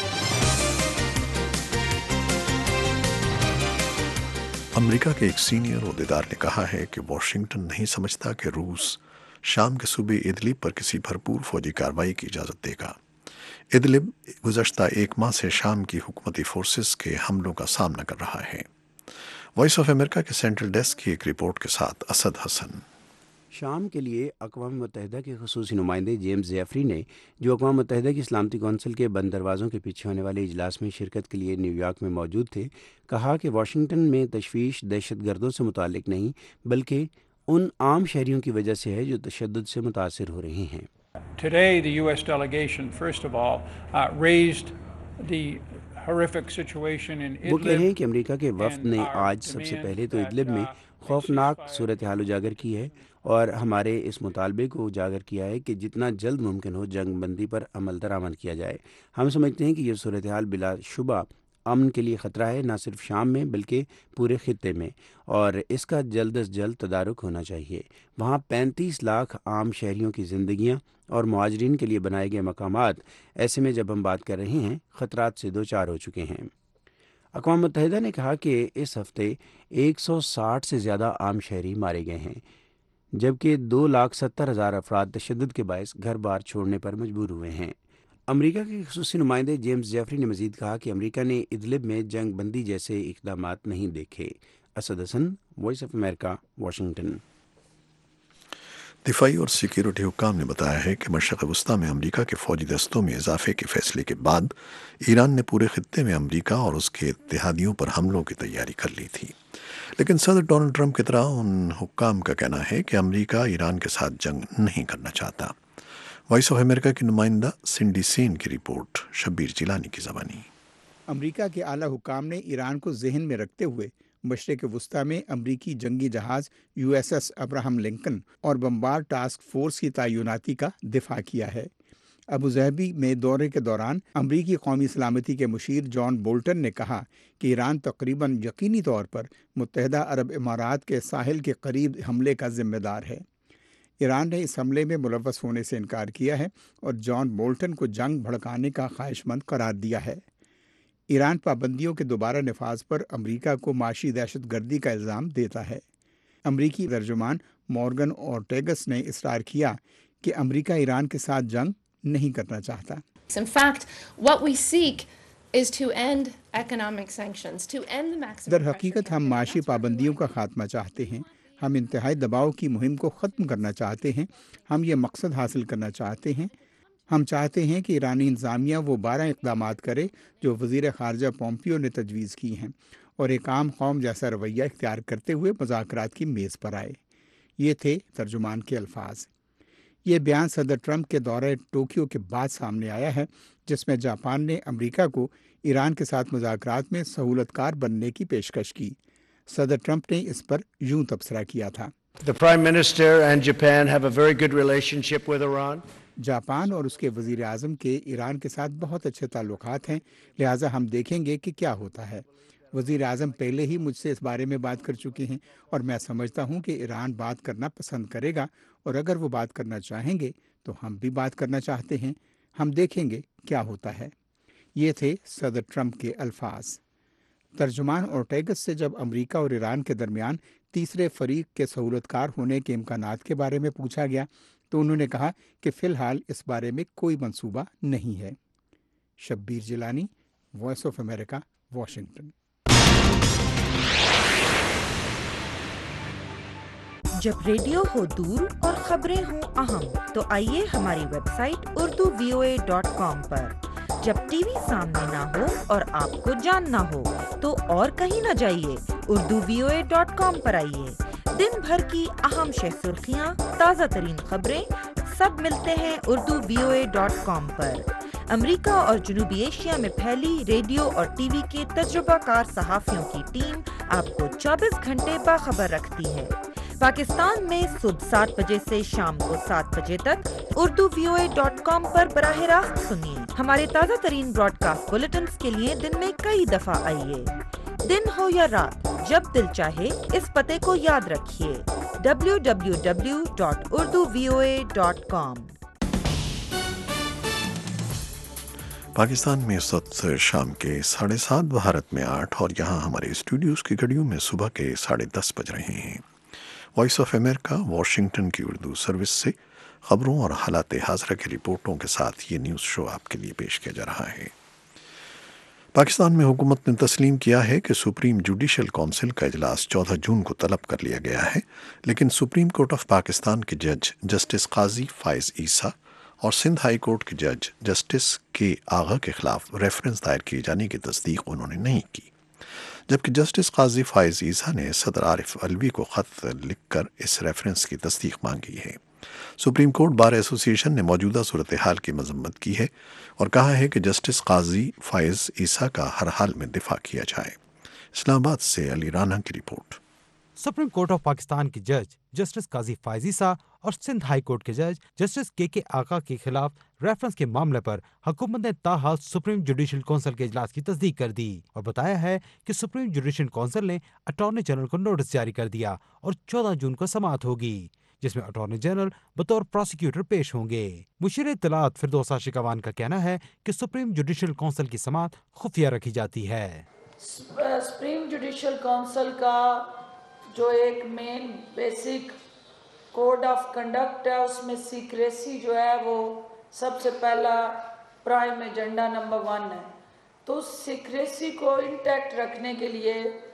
امریکہ کے ایک سینئر عہدیدار نے کہا ہے کہ واشنگٹن نہیں سمجھتا کہ روس شام کے صوبے ادلب پر کسی بھرپور فوجی کارروائی کی اجازت دے گا۔ ادلب گزشتہ ایک ماہ سے شام کی حکومتی فورسز کے حملوں کا سامنا کر رہا ہے۔ وائس آف امریکہ کے سینٹرل ڈیسک کی ایک رپورٹ کے ساتھ اسد حسن۔ شام کے لیے اقوام متحدہ کے خصوصی نمائندے جیمز جیفری نے، جو اقوام متحدہ کی سلامتی کونسل کے بند دروازوں کے پیچھے ہونے والے اجلاس میں شرکت کے لیے نیو یارک میں موجود تھے، کہا کہ واشنگٹن میں تشویش دہشت گردوں سے متعلق نہیں بلکہ ان عام شہریوں کی وجہ سے ہے جو تشدد سے متاثر ہو رہے ہیں۔ Today the U S delegation first of all uh, raised the horrific situation in Idlib. وہ کہہ رہے ہیں کہ امریکہ کے وفد نے آج سب سے پہلے تو ادلب میں خوفناک صورتحال اجاگر کی ہے اور ہمارے اس مطالبے کو اجاگر کیا ہے کہ جتنا جلد ممکن ہو جنگ بندی پر عمل درآمد کیا جائے۔ ہم سمجھتے ہیں کہ یہ صورتحال بلا شبہ امن کے لیے خطرہ ہے، نہ صرف شام میں بلکہ پورے خطے میں، اور اس کا جلد از جلد تدارک ہونا چاہیے۔ وہاں پینتیس لاکھ عام شہریوں کی زندگیاں اور مہاجرین کے لیے بنائے گئے مقامات ایسے میں جب ہم بات کر رہے ہیں خطرات سے دو چار ہو چکے ہیں۔ اقوام متحدہ نے کہا کہ اس ہفتے ایک سو ساٹھ سے زیادہ عام شہری مارے گئے ہیں، جبکہ دو لاکھ ستر ہزار افراد تشدد کے باعث گھر بار چھوڑنے پر مجبور ہوئے ہیں۔ امریکہ کے خصوصی نمائندے جیمز جیفری نے مزید کہا کہ امریکہ نے ادلب میں جنگ بندی جیسے اقدامات نہیں دیکھے۔ Asad Hasan, voice of America, Washington. دفاعی اور سیکیورٹی حکام نے بتایا ہے کہ مشرق وسطیٰ میں امریکہ کے فوجی دستوں میں اضافے کے فیصلے کے بعد ایران نے پورے خطے میں امریکہ اور اس کے اتحادیوں پر حملوں کی تیاری کر لی تھی، لیکن صدر ڈونلڈ ٹرمپ کی طرح ان حکام کا کہنا ہے کہ امریکہ ایران کے ساتھ جنگ نہیں کرنا چاہتا۔ وائس آف امریکہ کی نمائندہ سنڈی سین کی رپورٹ، شبیر جیلانی کی زبانی۔ امریکہ کے اعلیٰ حکام نے ایران کو ذہن میں رکھتے ہوئے مشرق وسطیٰ میں امریکی جنگی جہاز U S S Abraham Lincoln اور بمبار ٹاسک فورس کی تعیناتی کا دفاع کیا ہے۔ ابو ظہبی میں دورے کے دوران امریکی قومی سلامتی کے مشیر جان بولٹن نے کہا کہ ایران تقریباً یقینی طور پر متحدہ عرب امارات کے ساحل کے قریب حملے کا ذمہ دار ہے۔ ایران نے اس حملے میں ملوث ہونے سے انکار کیا ہے اور جان بولٹن کو جنگ بھڑکانے کا خواہش مند قرار دیا ہے۔ ایران پابندیوں کے دوبارہ نفاذ پر امریکہ کو معاشی دہشت گردی کا الزام دیتا ہے۔ امریکی ترجمان مورگن اورٹیگس نے اصرار کیا کہ امریکہ ایران کے ساتھ جنگ نہیں کرنا چاہتا۔ In fact, what we seek is to end economic sanctions, to end the maximum در حقیقت ہم معاشی پابندیوں کا خاتمہ چاہتے ہیں، ہم انتہائی دباؤ کی مہم کو ختم کرنا چاہتے ہیں، ہم یہ مقصد حاصل کرنا چاہتے ہیں۔ ہم چاہتے ہیں کہ ایرانی انتظامیہ وہ بارہ اقدامات کرے جو وزیر خارجہ پومپیو نے تجویز کی ہیں اور ایک عام قوم جیسا رویہ اختیار کرتے ہوئے مذاکرات کی میز پر آئے۔ یہ تھے ترجمان کے الفاظ۔ یہ بیان صدر ٹرمپ کے دورہ ٹوکیو کے بعد سامنے آیا ہے، جس میں جاپان نے امریکہ کو ایران کے ساتھ مذاکرات میں سہولت کار بننے کی پیشکش کی۔ صدر ٹرمپ نے اس پر یوں تبصرہ کیا تھا: The Prime Minister and Japan have a very good relationship with Iran. Japan اور اس کے وزیر اعظم کے ایران کے ساتھ بہت اچھے تعلقات ہیں، لہٰذا ہم دیکھیں گے کہ کیا ہوتا ہے۔ وزیر اعظم پہلے ہی مجھ سے اس بارے میں بات کر چکے ہیں اور میں سمجھتا ہوں کہ ایران بات کرنا پسند کرے گا، اور اگر وہ بات کرنا چاہیں گے تو ہم بھی بات کرنا چاہتے ہیں۔ ہم دیکھیں گے کیا ہوتا ہے۔ یہ تھے صدر ٹرمپ کے الفاظ۔ ترجمان اورٹیگس سے جب امریکہ اور ایران کے درمیان تیسرے فریق کے سہولت کار ہونے کے امکانات کے بارے میں پوچھا گیا تو انہوں نے کہا کہ فی الحال اس بارے میں کوئی منصوبہ نہیں ہے۔ Shabbir Jilani, voice of America, Washington. جب ریڈیو ہو دور اور خبریں ہوں اہم تو آئیے ہماری website Urdu V O A dot com پر۔ جب ٹی وی سامنے نہ ہو اور آپ کو جاننا ہو تو اور کہیں نہ جائیے، Urdu V O A dot com پر آئیے۔ दिन भर की अहम शह सुर्खियाँ, ताज़ा तरीन खबरें, सब मिलते हैं Urdu V O A dot com पर। अमेरिका और जनूबी एशिया में फैली रेडियो और टीवी के तजुर्बाकार सहाफ़ियों की टीम आपको चौबीस घंटे बाखबर रखती है। पाकिस्तान में सुबह सात बजे से शाम को सात बजे तक Urdu V O A dot com पर बराह रास्त सुनिए। हमारे ताज़ा तरीन ब्रॉडकास्ट बुलेटिन्स के लिए दिन में कई दफ़ा आइए। दिन हो या रात, जब दिल चाहे इस पते को याद रखिए, W W W dot Urdu V O A dot com. Pakistan में इस वक्त शाम के साढ़े सात, भारत में आठ, और यहाँ हमारे स्टूडियोज़ की घड़ियों में सुबह के साढ़े दस बज रहे हैं। वॉइस ऑफ अमेरिका वाशिंगटन की उर्दू सर्विस से खबरों और हालात हाज़रा की रिपोर्टों के साथ ये न्यूज़ शो आपके लिए पेश किया जा रहा है। पाकिस्तान में हुकूमत ने तस्लीम किया है कि सुप्रीम जुडिशल काउंसिल का इजलास चौदह जून को तलब कर लिया गया है, लेकिन सुप्रीम कोर्ट ऑफ पाकिस्तान के जज जस्टिस काजी फायज़ ईसा और सिंध हाई कोर्ट के जज जस्टिस के आगा के खिलाफ रेफरेंस दायर किए जाने की तस्दीक उन्होंने नहीं की, जबकि जस्टिस काजी फायज़ ईसा ने सदर आरिफ अलवी को ख़त लिखकर इस रेफरेंस की तस्दीक मांगी है। सुप्रीम कोर्ट बार एसोसिएशन ने मौजूदा सूरत हाल की मजम्मत की है और कहा है कि जस्टिस काजी फायज़ ईसा का हर हाल में दिफा किया जाए। इस्लामाबाद से अली राना की report. Supreme court of Pakistan के जज जस्टिस काजी फायज़ ईसा और सिंध हाई कोर्ट के जज जस्टिस के के आका के खिलाफ रेफरेंस के मामले पर हुकूमत ने ताहाल सुप्रीम जुडिशल काउंसिल के इजलास की तस्दीक कर दी और बताया है कि सुप्रीम जुडिशल काउंसिल ने अटॉर्नी जनरल को नोटिस जारी कर दिया और चौदह जून को समाअत होगी, जिसमें अटॉर्नी जनरल बतौर प्रोसिक्यूटर पेश होंगे। मुशीर इत्तलात फिरदौसा शिकावान का कहना है कि सुप्रीम जुडिशल काउंसिल की समाअत खुफिया रखी जाती है। सुप्रीम जुडिशल काउंसिल का जो एक main basic code of conduct है, उसमें सीक्रेसी जो है वो सबसे पहला प्राइम एजेंडा नंबर वन है। तो सीक्रेसी को इंटैक्ट रखने के लिए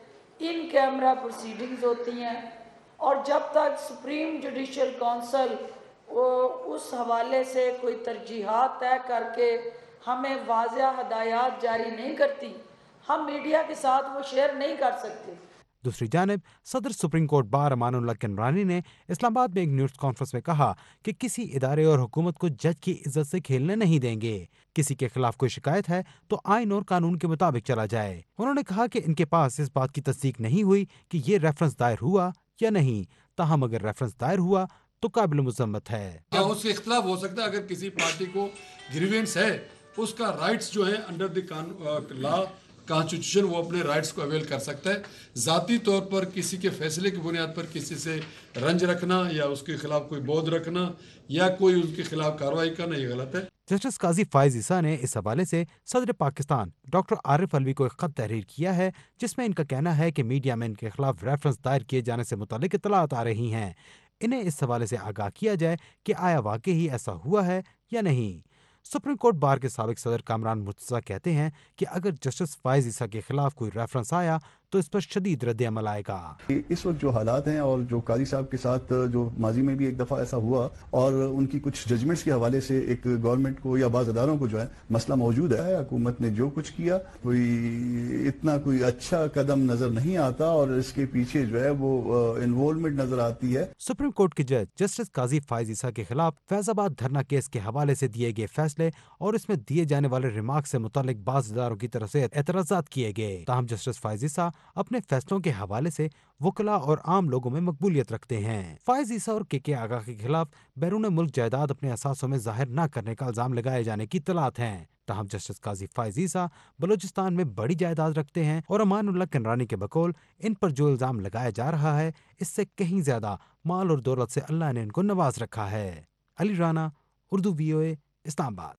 इन कैमरा प्रोसीडिंग्स होती हैं, और जब तक सुप्रीम जुडिशल काउंसिल वो उस हवाले से कोई तरजीहात तय करके हमें वाज़िया हदायत जारी नहीं करती, हम मीडिया के साथ वो शेयर नहीं कर सकते। दूसरी जानिब सदर supreme court bar Amanullah Kanrani ने इस्लामाबाद में एक न्यूज़ कॉन्फ्रेंस में कहा कि किसी इदारे और हुकूमत को जज की इज्जत से खेलने नहीं देंगे। किसी के खिलाफ कोई शिकायत है तो आइन और कानून के मुताबिक चला जाए। उन्होंने कहा कि इनके पास इस बात की तस्दीक नहीं हुई कि ये रेफरेंस दायर हुआ या नहीं, ताहम अगर रेफरेंस दायर हुआ तो काबिल मुज़म्मत है। क्या उससे इख्तलाफ हो सकता है? अगर किसी पार्टी को ग्रीवेंस है, उसका राइट्स जो है अंडर द लॉ कॉन्स्टिट्यूशन वो अपने राइट्स को अवेल कर सकता है। ज़ाती तौर पर किसी के फैसले की बुनियाद पर किसी से रंज रखना या उसके खिलाफ कोई बोध रखना या कोई उनके खिलाफ कार्रवाई करना ये गलत है। जस्टिस काजी फायज़ ईसा ने इस हवाले से सदर पाकिस्तान डॉक्टर आरिफ अलवी को एक खत तहरीर किया है, जिसमें इनका कहना है कि मीडिया में इनके खिलाफ रेफरेंस दायर किए जाने से मुतालिक इत्तलात आ रही हैं। इन्हें इस हवाले से आगाह किया जाए कि आया वाकई ही ऐसा हुआ है या नहीं। सुप्रीम कोर्ट बार के साबिक सदर कामरान मुर्तज़ा कहते हैं कि अगर जस्टिस फायज़ ईसा के खिलाफ कोई रेफरेंस आया तो इस पर शदीद रद्द अमल आएगा। इस वक्त जो हालात हैं और जो काजी साहब के साथ जो माजी में भी एक दफ़ा ऐसा हुआ और उनकी कुछ जजमेंट्स के हवाले से एक गवर्नमेंट को या बाज़ अदारों को जो है मसला मौजूद है। हुकूमत ने जो कुछ किया कोई इतना कोई अच्छा कदम नजर नहीं आता और इसके पीछे जो है वो इन्वॉल्वमेंट नजर आती है। सुप्रीम कोर्ट के जज जस्टिस काजी फायज़ ईसा के खिलाफ फैजाबाद धरना केस के हवाले से दिए गए फैसले और इसमें दिए जाने वाले रिमार्क से मुतालिक बाज़ अदारों की तरफ से एतराज़ात किए गए। ताहम जस्टिस फायज़ ईसा अपने फैसलों के हवाले से वकला और आम लोगों में मकबूलियत रखते हैं। फायज़ ईसा और के के आगा के खिलाफ बैरून मुल्क जायदाद अपने असासों में जाहिर न करने का इल्जाम लगाए जाने की इत्तलात हैं। ताहम जस्टिस काजी फायज़ ईसा बलूचिस्तान में बड़ी जायदाद रखते हैं और अमानुल्लाह किमरानी के बकौल इन पर जो इल्जाम लगाया जा रहा है इससे कहीं ज्यादा माल और दौलत से अल्लाह ने इनको नवाज रखा है। Ali Rana, Urdu V O A, Islamabad.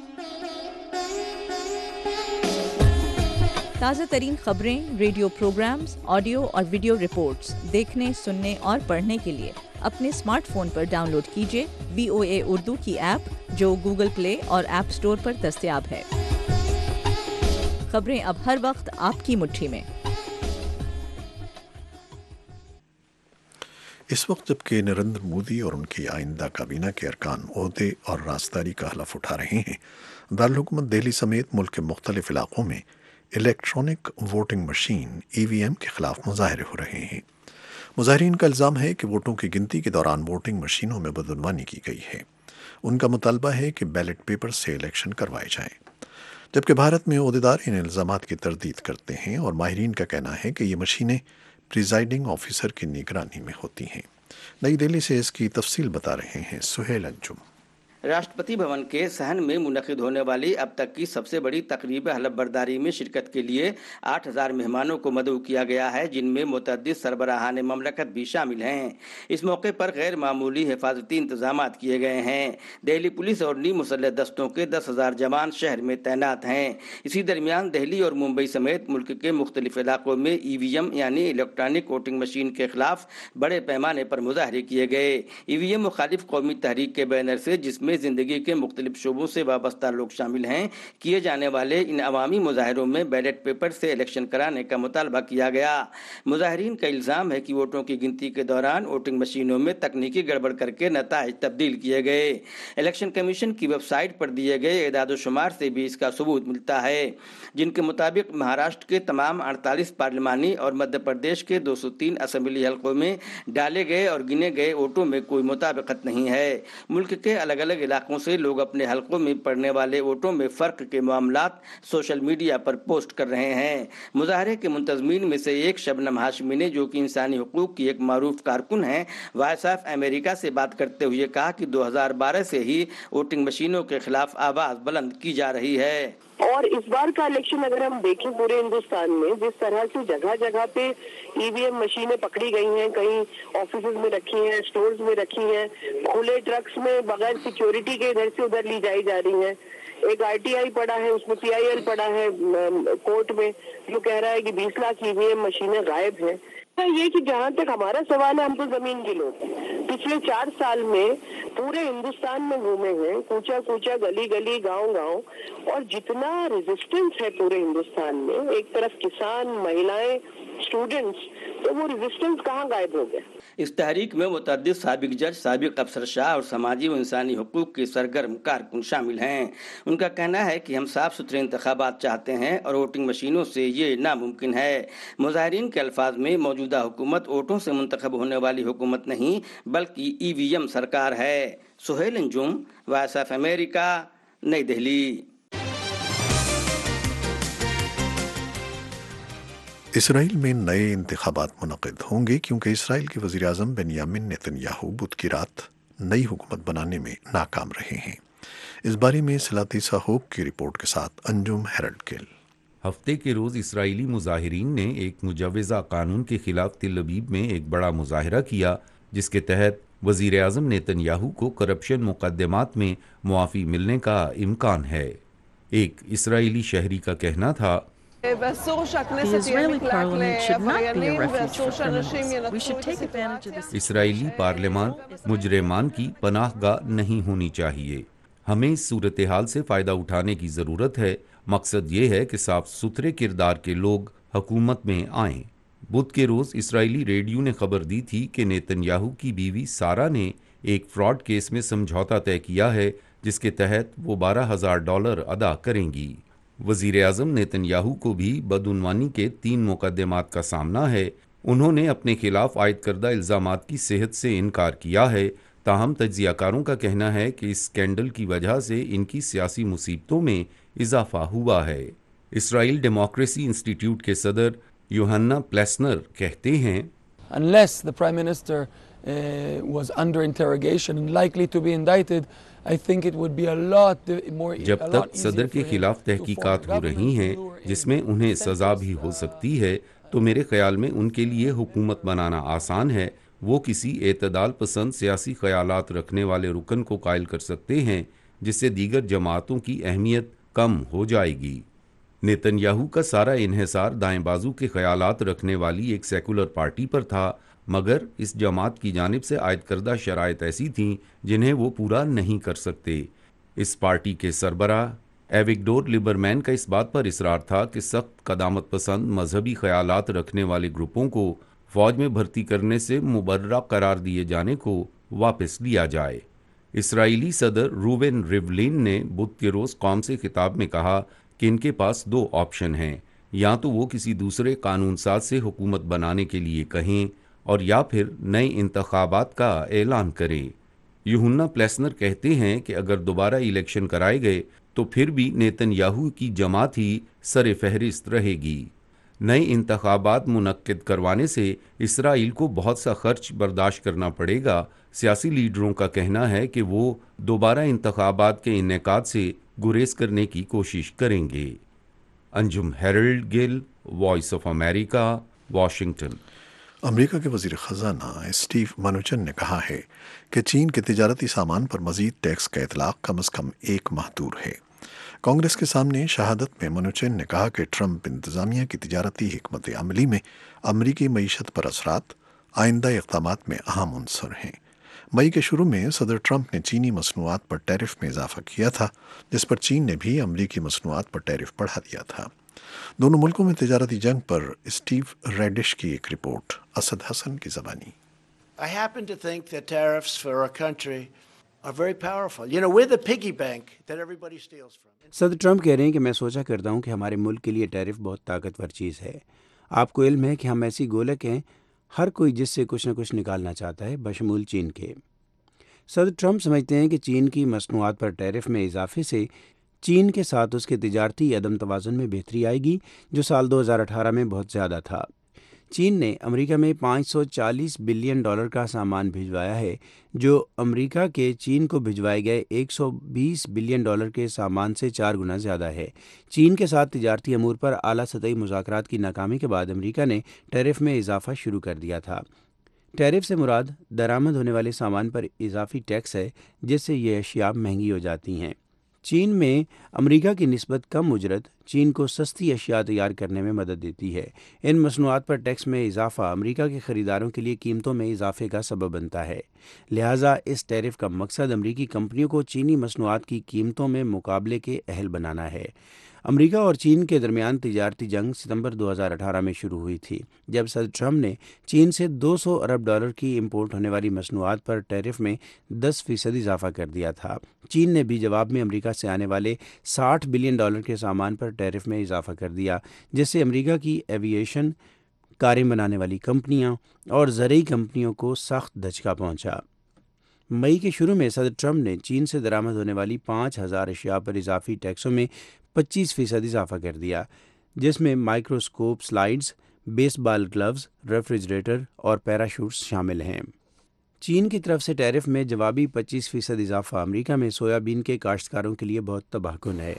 ताज़ा तरीन खबरें, रेडियो प्रोग्राम्स, ऑडियो और वीडियो रिपोर्ट्स देखने, सुनने और पढ़ने के लिए अपने स्मार्टफोन पर डाउनलोड कीजिए वी ओ ए उर्दू की ऐप, जो गूगल प्ले और ऐप स्टोर पर दस्तयाब है। खबरें अब हर वक्त आपकी मुट्ठी में। इस वक्त जबकि नरेंद्र मोदी और उनकी आइंदा काबीना के अरकान ओहदे और राजदारी का हलफ उठा रहे हैं, दारुल हुकूमत दिल्ली समेत मुल्क के मुख्तलिफ इलाकों में electronic voting machine E V M के खिलाफ मुजाहरे हो रहे हैं। مظاہرین کا الزام ہے کہ ووٹوں کی گنتی کے دوران ووٹنگ مشینوں میں بدعنوانی کی گئی ہے۔ ان کا مطالبہ ہے کہ بیلٹ پیپر سے الیکشن کروائے جائیں، جبکہ بھارت میں عہدیدار ان الزامات کی تردید کرتے ہیں اور ماہرین کا کہنا ہے کہ یہ مشینیں پریزائڈنگ آفیسر کی نگرانی میں ہوتی ہیں۔ نئی دہلی سے اس کی تفصیل بتا رہے ہیں سہیل انجم۔ راشٹرپتی بھون کے صحن میں منعقد ہونے والی اب تک کی سب سے بڑی تقریب حلف برداری میں شرکت کے لیے آٹھ ہزار مہمانوں کو مدعو کیا گیا ہے، جن میں متعدد سربراہان مملکت بھی شامل ہیں۔ اس موقع پر غیر معمولی حفاظتی انتظامات کیے گئے ہیں۔ دہلی پولیس اور نیم مسلح دستوں کے دس ہزار جوان شہر میں تعینات ہیں۔ اسی درمیان دہلی اور ممبئی سمیت ملک کے مختلف علاقوں میں ای وی ایم یعنی الیکٹرانک ووٹنگ مشین کے خلاف بڑے پیمانے پر مظاہرے کیے گئے۔ ای وی ایم مخالف قومی تحریک کے بینر سے، جس میں زندگی کے مختلف شعبوں سے وابستہ لوگ شامل ہیں، کیے جانے والے ان عوامی مظاہروں میں بیلٹ پیپر سے الیکشن کرانے کا مطالبہ کیا گیا۔ مظاہرین کا الزام ہے کہ ووٹوں کی گنتی کے دوران ووٹنگ مشینوں میں تکنیکی گڑبڑ کر کے نتائج تبدیل کیے گئے۔ الیکشن کمیشن کی ویب سائٹ پر دیے گئے اعداد و شمار سے بھی اس کا ثبوت ملتا ہے، جن کے مطابق مہاراشٹر کے تمام اڑتالیس پارلیمانی اور مدھیہ پردیش کے دو سو تین اسمبلی حلقوں میں ڈالے گئے اور گنے گئے ووٹوں میں کوئی مطابقت نہیں ہے۔ ملک کے الگ الگ علاقوں سے لوگ اپنے حلقوں میں پڑنے والے ووٹوں میں فرق کے معاملات سوشل میڈیا پر پوسٹ کر رہے ہیں۔ مظاہرے کے منتظمین میں سے ایک شبنم ہاشمی نے، جو کہ انسانی حقوق کی ایک معروف کارکن ہیں، وائس آف امریکہ سے بات کرتے ہوئے کہا کہ دو ہزار بارہ سے ہی ووٹنگ مشینوں کے خلاف آواز بلند کی جا رہی ہے۔ اور اس بار کا الیکشن اگر ہم دیکھیں پورے ہندوستان میں، جس طرح سے جگہ جگہ پہ ای وی ایم مشینیں پکڑی گئی ہیں، کہیں آفیسز میں رکھی ہیں، اسٹورز میں رکھی ہیں، کھلے ٹرکس میں بغیر سیکیورٹی کے ادھر سے ادھر لی جائی جا رہی ہیں۔ ایک آر ٹی آئی پڑا ہے، اس میں پی آئی ایل پڑا ہے کورٹ میں، جو کہہ رہا ہے کہ بیس لاکھ ای وی ایم مشینیں غائب ہیں۔ یہ کہ جہاں تک ہمارا سوال ہے، ہم تو زمین کے لوگ پچھلے چار سال میں پورے ہندوستان میں گھومے ہیں، کوچا کوچا، گلی گلی، گاؤں گاؤں، اور جتنا ریزسٹنس ہے پورے ہندوستان میں، ایک طرف کسان، مہیلائیں، اسٹوڈنٹس، تو وہ ریزسٹنس کہاں غائب ہو گیا؟ اس تحریک میں متعدد سابق جج، سابق افسرشاہ اور سماجی و انسانی حقوق کے سرگرم کارکن شامل ہیں۔ ان کا کہنا ہے کہ ہم صاف ستھرے انتخابات چاہتے ہیں اور ووٹنگ مشینوں سے یہ ناممکن ہے۔ مظاہرین کے الفاظ میں موجودہ حکومت ووٹوں سے منتخب ہونے والی حکومت نہیں بلکہ ای وی ایم سرکار ہے۔ Suhail Anjum, voice of America, نئی دہلی۔ اسرائیل میں نئے انتخابات منعقد ہوں گے کیونکہ اسرائیل کے وزیر اعظم بنیامین نیتن یاہو بدھ کی رات نئی حکومت بنانے میں ناکام رہے ہیں۔ اس بارے میں سلاطیسہ ہوپ کی رپورٹ کے ساتھ انجم ہیرلڈ کیل۔ ہفتے کے روز اسرائیلی مظاہرین نے ایک مجوزہ قانون کے خلاف تل ابیب میں ایک بڑا مظاہرہ کیا، جس کے تحت وزیر اعظم نیتن یاہو کو کرپشن مقدمات میں معافی ملنے کا امکان ہے۔ ایک اسرائیلی شہری کا کہنا تھا، The Israeli parliament should not be a refuge for criminals. We should take advantage of this. اسرائیلی پارلیمان مجرمان کی پناہ گاہ نہیں ہونی چاہیے۔ ہمیں اس صورتحال سے فائدہ اٹھانے کی ضرورت ہے۔ مقصد یہ ہے کہ صاف ستھرے کردار کے لوگ حکومت میں آئیں۔ بدھ کے روز اسرائیلی ریڈیو نے خبر دی تھی کہ نیتن یاہو کی بیوی سارا نے ایک فراڈ کیس میں سمجھوتا طے کیا ہے، جس کے تحت وہ بارہ ہزار ڈالر ادا کریں گی۔ وزیر اعظم نیتن یاہو کو بھی بدعنوانی کے تین مقدمات کا سامنا ہے۔ انہوں نے اپنے خلاف عائد کردہ الزامات کی صحت سے انکار کیا ہے، تاہم تجزیہ کاروں کا کہنا ہے کہ اس اسکینڈل کی وجہ سے ان کی سیاسی مصیبتوں میں اضافہ ہوا ہے۔ اسرائیل ڈیموکریسی انسٹیٹیوٹ کے صدر یوہنا پلیسنر کہتے ہیں، Unless the Prime Minister uh, was under interrogation and likely to be indicted, I think it would be a lot more جب تک صدر کے خلاف تحقیقات ہو رہی ہیں جس میں انہیں سزا بھی ہو سکتی ہے، تو میرے خیال میں ان کے لیے حکومت بنانا آسان ہے۔ وہ کسی اعتدال پسند سیاسی خیالات رکھنے والے رکن کو قائل کر سکتے ہیں، جس سے دیگر جماعتوں کی اہمیت کم ہو جائے گی۔ نیتن یاہو کا سارا انحصار دائیں بازو کے خیالات رکھنے والی ایک سیکولر پارٹی پر تھا، مگر اس جماعت کی جانب سے عائد کردہ شرائط ایسی تھیں جنہیں وہ پورا نہیں کر سکتے۔ اس پارٹی کے سربراہ ایوگڈور لیبرمین کا اس بات پر اصرار تھا کہ سخت قدامت پسند مذہبی خیالات رکھنے والے گروپوں کو فوج میں بھرتی کرنے سے مبررہ قرار دیے جانے کو واپس لیا جائے۔ اسرائیلی صدر روبن ریولین نے بدھ کے روز قوم سے خطاب میں کہا کہ ان کے پاس دو آپشن ہیں، یا تو وہ کسی دوسرے قانون ساز سے حکومت بنانے کے لیے کہیں اور یا پھر نئے انتخابات کا اعلان کرے۔ یوحنا پلیسنر کہتے ہیں کہ اگر دوبارہ الیکشن کرائے گئے تو پھر بھی نیتن یاہو کی جماعت ہی سر فہرست رہے گی۔ نئے انتخابات منعقد کروانے سے اسرائیل کو بہت سا خرچ برداشت کرنا پڑے گا۔ سیاسی لیڈروں کا کہنا ہے کہ وہ دوبارہ انتخابات کے انعقاد سے گریز کرنے کی کوشش کریں گے۔ Anjum Harold Gill, voice of America, Washington. America کے وزیر خزانہ اسٹیو منوچن نے کہا ہے کہ چین کے تجارتی سامان پر مزید ٹیکس کا اطلاق کم از کم ایک ماہ دور ہے۔ کانگریس کے سامنے شہادت میں منوچن نے کہا کہ ٹرمپ انتظامیہ کی تجارتی حکمت عملی میں امریکی معیشت پر اثرات آئندہ اقدامات میں اہم عنصر ہیں۔ مئی کے شروع میں صدر ٹرمپ نے چینی مصنوعات پر ٹیرف میں اضافہ کیا تھا، جس پر چین نے بھی امریکی مصنوعات پر ٹیرف بڑھا دیا تھا۔ دونوں ملکوں میں تجارتی جنگ پر اسٹیو ریڈش کی ایک رپورٹ، اسد حسن کی زبانی۔ I happen to think that tariffs for our country are very powerful. You know, we're the piggy bank that everybody steals from. صدر ٹرمپ کہہ رہے ہیں کہ میں سوچا کرتا ہوں کہ ہمارے ملک کے لیے ٹیرف بہت طاقتور چیز ہے۔ آپ کو علم ہے کہ ہم ایسی گولک ہیں، ہر کوئی جس سے کچھ نہ کچھ نکالنا چاہتا ہے، بشمول چین کے۔ صدر ٹرمپ سمجھتے ہیں کہ چین کی مصنوعات پر ٹیرف میں اضافے سے چین کے ساتھ اس کے تجارتی عدم توازن میں بہتری آئے گی، جو سال دو ہزار اٹھارہ میں بہت زیادہ تھا۔ چین نے امریکہ میں پانچ سو چالیس بلین ڈالر کا سامان بھجوایا ہے، جو امریکہ کے چین کو بھجوائے گئے ایک سو بیس بلین ڈالر کے سامان سے چار گنا زیادہ ہے۔ چین کے ساتھ تجارتی امور پر اعلیٰ سطحی مذاکرات کی ناکامی کے بعد امریکہ نے ٹیرف میں اضافہ شروع کر دیا تھا۔ ٹیرف سے مراد درآمد ہونے والے سامان پر اضافی ٹیکس ہے، جس سے یہ اشیاء مہنگی ہو جاتی ہیں۔ چین میں امریکہ کی نسبت کم اجرت چین کو سستی اشیاء تیار کرنے میں مدد دیتی ہے۔ ان مصنوعات پر ٹیکس میں اضافہ امریکہ کے خریداروں کے لیے قیمتوں میں اضافے کا سبب بنتا ہے، لہٰذا اس ٹیرف کا مقصد امریکی کمپنیوں کو چینی مصنوعات کی قیمتوں میں مقابلے کے اہل بنانا ہے۔ امریکہ اور چین کے درمیان تجارتی جنگ ستمبر دو ہزار اٹھارہ میں شروع ہوئی تھی، جب صدر ٹرمپ نے چین سے دو سو ارب ڈالر کی امپورٹ ہونے والی مصنوعات پر ٹیرف میں دس فیصد اضافہ کر دیا تھا۔ چین نے بھی جواب میں امریکہ سے آنے والے ساٹھ بلین ڈالر کے سامان پر ٹیرف میں اضافہ کر دیا، جس سے امریکہ کی ایویشن، کاریں بنانے والی کمپنیاں اور زرعی کمپنیوں کو سخت دھچکا پہنچا۔ مئی کے شروع میں صدر ٹرمپ نے چین سے درآمد ہونے والی پانچ ہزار اشیاء پر اضافی ٹیکسوں میں پچیس فیصد اضافہ کر دیا، جس میں microscope, slides, baseball gloves, refrigerator اور پیراشوٹس شامل ہیں۔ چین کی طرف سے ٹیرف میں جوابی پچیس فیصد اضافہ امریکہ میں سویا بین کے کاشتکاروں کے لیے بہت تباہ کن ہے۔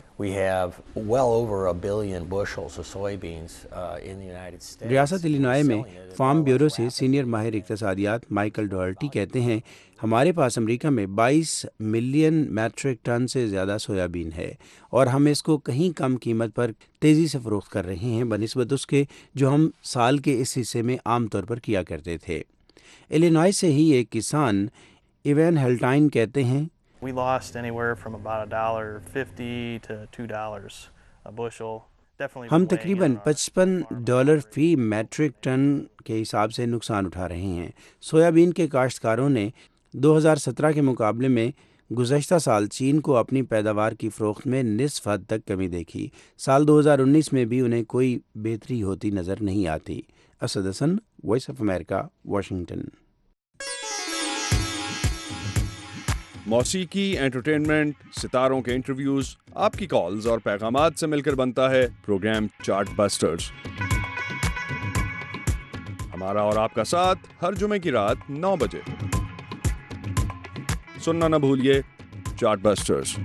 ریاست الینوائے میں فارم بیورو سے سینئر ماہر اقتصادیات مائیکل ڈوہرٹی کہتے ہیں، ہمارے پاس امریکہ میں بائیس ملین میٹرک ٹن سے زیادہ سویا بین ہے، اور ہم اس کو کہیں کم قیمت پر تیزی سے فروخت کر رہے ہیں بنسبت اس کے جو ہم سال کے اس حصے میں عام طور پر کیا کرتے تھے۔ الینوائے سے ہی ایک کسان ایوین ہیلٹائن کہتے ہیں، We lost anywhere from about a dollar fifty to two dollars a bushel. ہم تقریباً پچپن ڈالر فی میٹرک ٹن کے حساب سے نقصان اٹھا رہے ہیں۔ سویا بین کے کاشتکاروں نے دو ہزار سترہ کے مقابلے میں گزشتہ سال چین کو اپنی پیداوار کی فروخت میں نصف حد تک کمی دیکھی۔ سال دو ہزار انیس میں بھی انہیں کوئی بہتری ہوتی نظر نہیں آتی۔ Asad Hasan, voice of America, Washington. موسیقی، انٹرٹینمنٹ، ستاروں کے انٹرویوز، آپ کی کالز اور پیغامات سے مل کر بنتا ہے پروگرام چارٹ بسٹرز۔ ہمارا اور آپ کا ساتھ ہر جمعے کی رات نو بجے سننا نہ بھولیے، چارٹ بسٹرز۔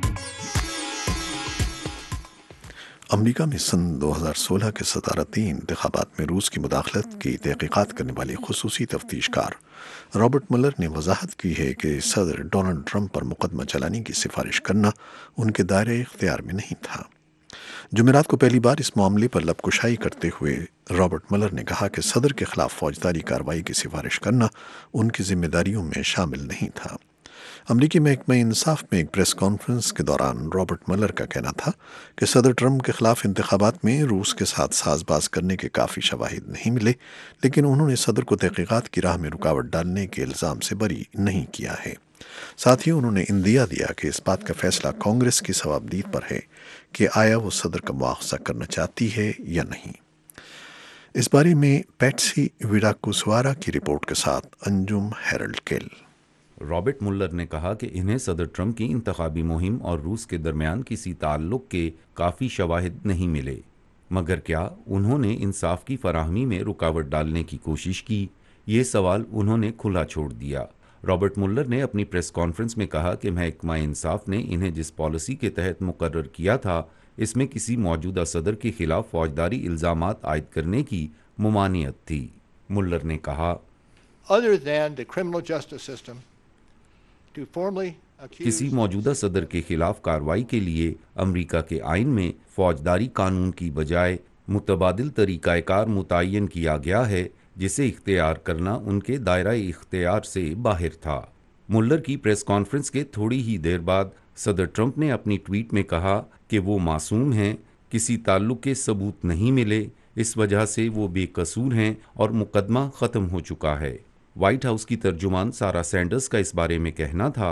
امریکہ میں سن دو ہزار سولہ کے صدارتی انتخابات میں روس کی مداخلت کی تحقیقات کرنے والے خصوصی تفتیش کار رابرٹ ملر نے وضاحت کی ہے کہ صدر ڈونلڈ ٹرمپ پر مقدمہ چلانے کی سفارش کرنا ان کے دائرۂ اختیار میں نہیں تھا۔ جمعرات کو پہلی بار اس معاملے پر لب کشائی کرتے ہوئے رابرٹ ملر نے کہا کہ صدر کے خلاف فوجداری کارروائی کی سفارش کرنا ان کی ذمہ داریوں میں شامل نہیں تھا۔ امریکی محکمہ انصاف میں ایک پریس کانفرنس کے دوران رابرٹ ملر کا کہنا تھا کہ صدر ٹرمپ کے خلاف انتخابات میں روس کے ساتھ ساز باز کرنے کے کافی شواہد نہیں ملے، لیکن انہوں نے صدر کو تحقیقات کی راہ میں رکاوٹ ڈالنے کے الزام سے بری نہیں کیا ہے۔ ساتھ ہی انہوں نے اندیا دیا کہ اس بات کا فیصلہ کانگریس کی ثوابدید پر ہے کہ آیا وہ صدر کا مواخذہ کرنا چاہتی ہے یا نہیں۔ इस बारे में पैट्सी विडाकुसवारा की रिपोर्ट के साथ Anjum Harold Gill. Robert Mueller ने कहा कि इन्हें सदर ट्रंप की इंतखाबी मुहिम और रूस के दरमियान किसी ताल्लुक के काफ़ी शवाहिद नहीं मिले, मगर क्या उन्होंने इंसाफ की फराहमी में रुकावट डालने की कोशिश की? ये सवाल उन्होंने खुला छोड़ दिया। रॉबर्ट मुल्लर ने अपनी प्रेस कॉन्फ्रेंस में कहा कि महकमा इंसाफ ने इन्हें जिस पॉलिसी के तहत मुकर्रर किया था, इसमें किसी मौजूदा सदर के खिलाफ फौजदारी इल्ज़ामात आयद करने की मुमानियत थी। मुल्लर ने कहा, Other than the criminal justice system, to formally किसी मौजूदा सदर के खिलाफ कार्रवाई के लिए अमरीका के आइन में फौजदारी कानून की बजाय मुतबादिल तरीक़ाकार मुतय्यन किया गया है, जिसे इख्तियार करना उनके दायरा इख्तियार से बाहर था। मुल्लर की प्रेस कॉन्फ्रेंस के थोड़ी ही देर बाद सदर ट्रंप ने अपनी ट्वीट में कहा कि वो मासूम हैं, किसी ताल्लुक के सबूत नहीं मिले, इस वजह से वो बेकसूर हैं और मुकदमा ख़त्म हो चुका है। व्हाइट हाउस की तर्जुमान सारा सैंडर्स का इस बारे में कहना था,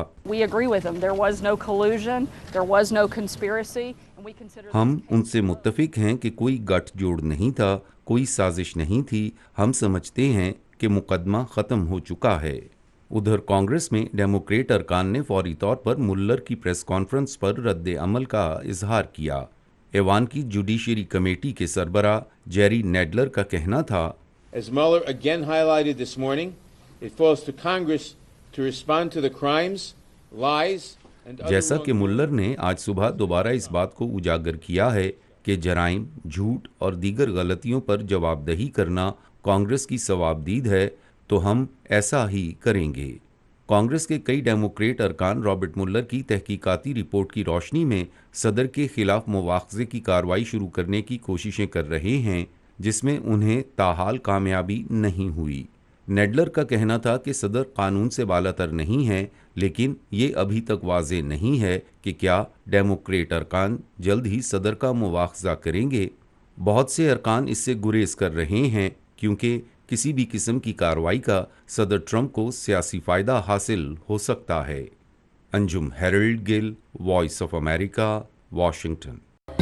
हम उनसे मुत्तफिक हैं कि कोई गठजोड़ नहीं था, कोई साजिश नहीं थी, हम समझते हैं कि मुकदमा ख़त्म हो चुका है। उधर कांग्रेस में डेमोक्रेट अरकान ने फौरी तौर पर मुल्लर की प्रेस कॉन्फ्रेंस पर रद्द अमल का इजहार किया। ऐवान की जुडिशरी कमेटी के सरबरा जेरी नेडलर का कहना था, As Mueller again highlighted this morning, it falls to Congress to respond to the crimes, lies, and other जैसा कि मुल्लर ने आज सुबह दोबारा इस बात को उजागर किया है कि जराइम, झूठ और दीगर गलतियों पर जवाबदही करना कांग्रेस की सवाबदीद है, तो हम ऐसा ही करेंगे। कांग्रेस के कई डेमोक्रेट अरकान रॉबर्ट मुल्लर की तहकीकाती रिपोर्ट की रोशनी में सदर के खिलाफ मुआवजे की कार्रवाई शुरू करने की कोशिशें कर रहे हैं, जिसमें उन्हें ताहाल कामयाबी नहीं हुई। नेडलर का कहना था कि सदर कानून से बालातर नहीं है, लेकिन ये अभी तक वाज़ेह नहीं है कि क्या डेमोक्रेट अरकान जल्द ही सदर का मुआवजा करेंगे। बहुत से अरकान इससे गुरेज कर रहे हैं क्योंकि किसी भी किस्म की कार्रवाई का सदर ट्रंप को सियासी फ़ायदा हासिल हो सकता है। Anjum Harold Gill, voice of America, Washington.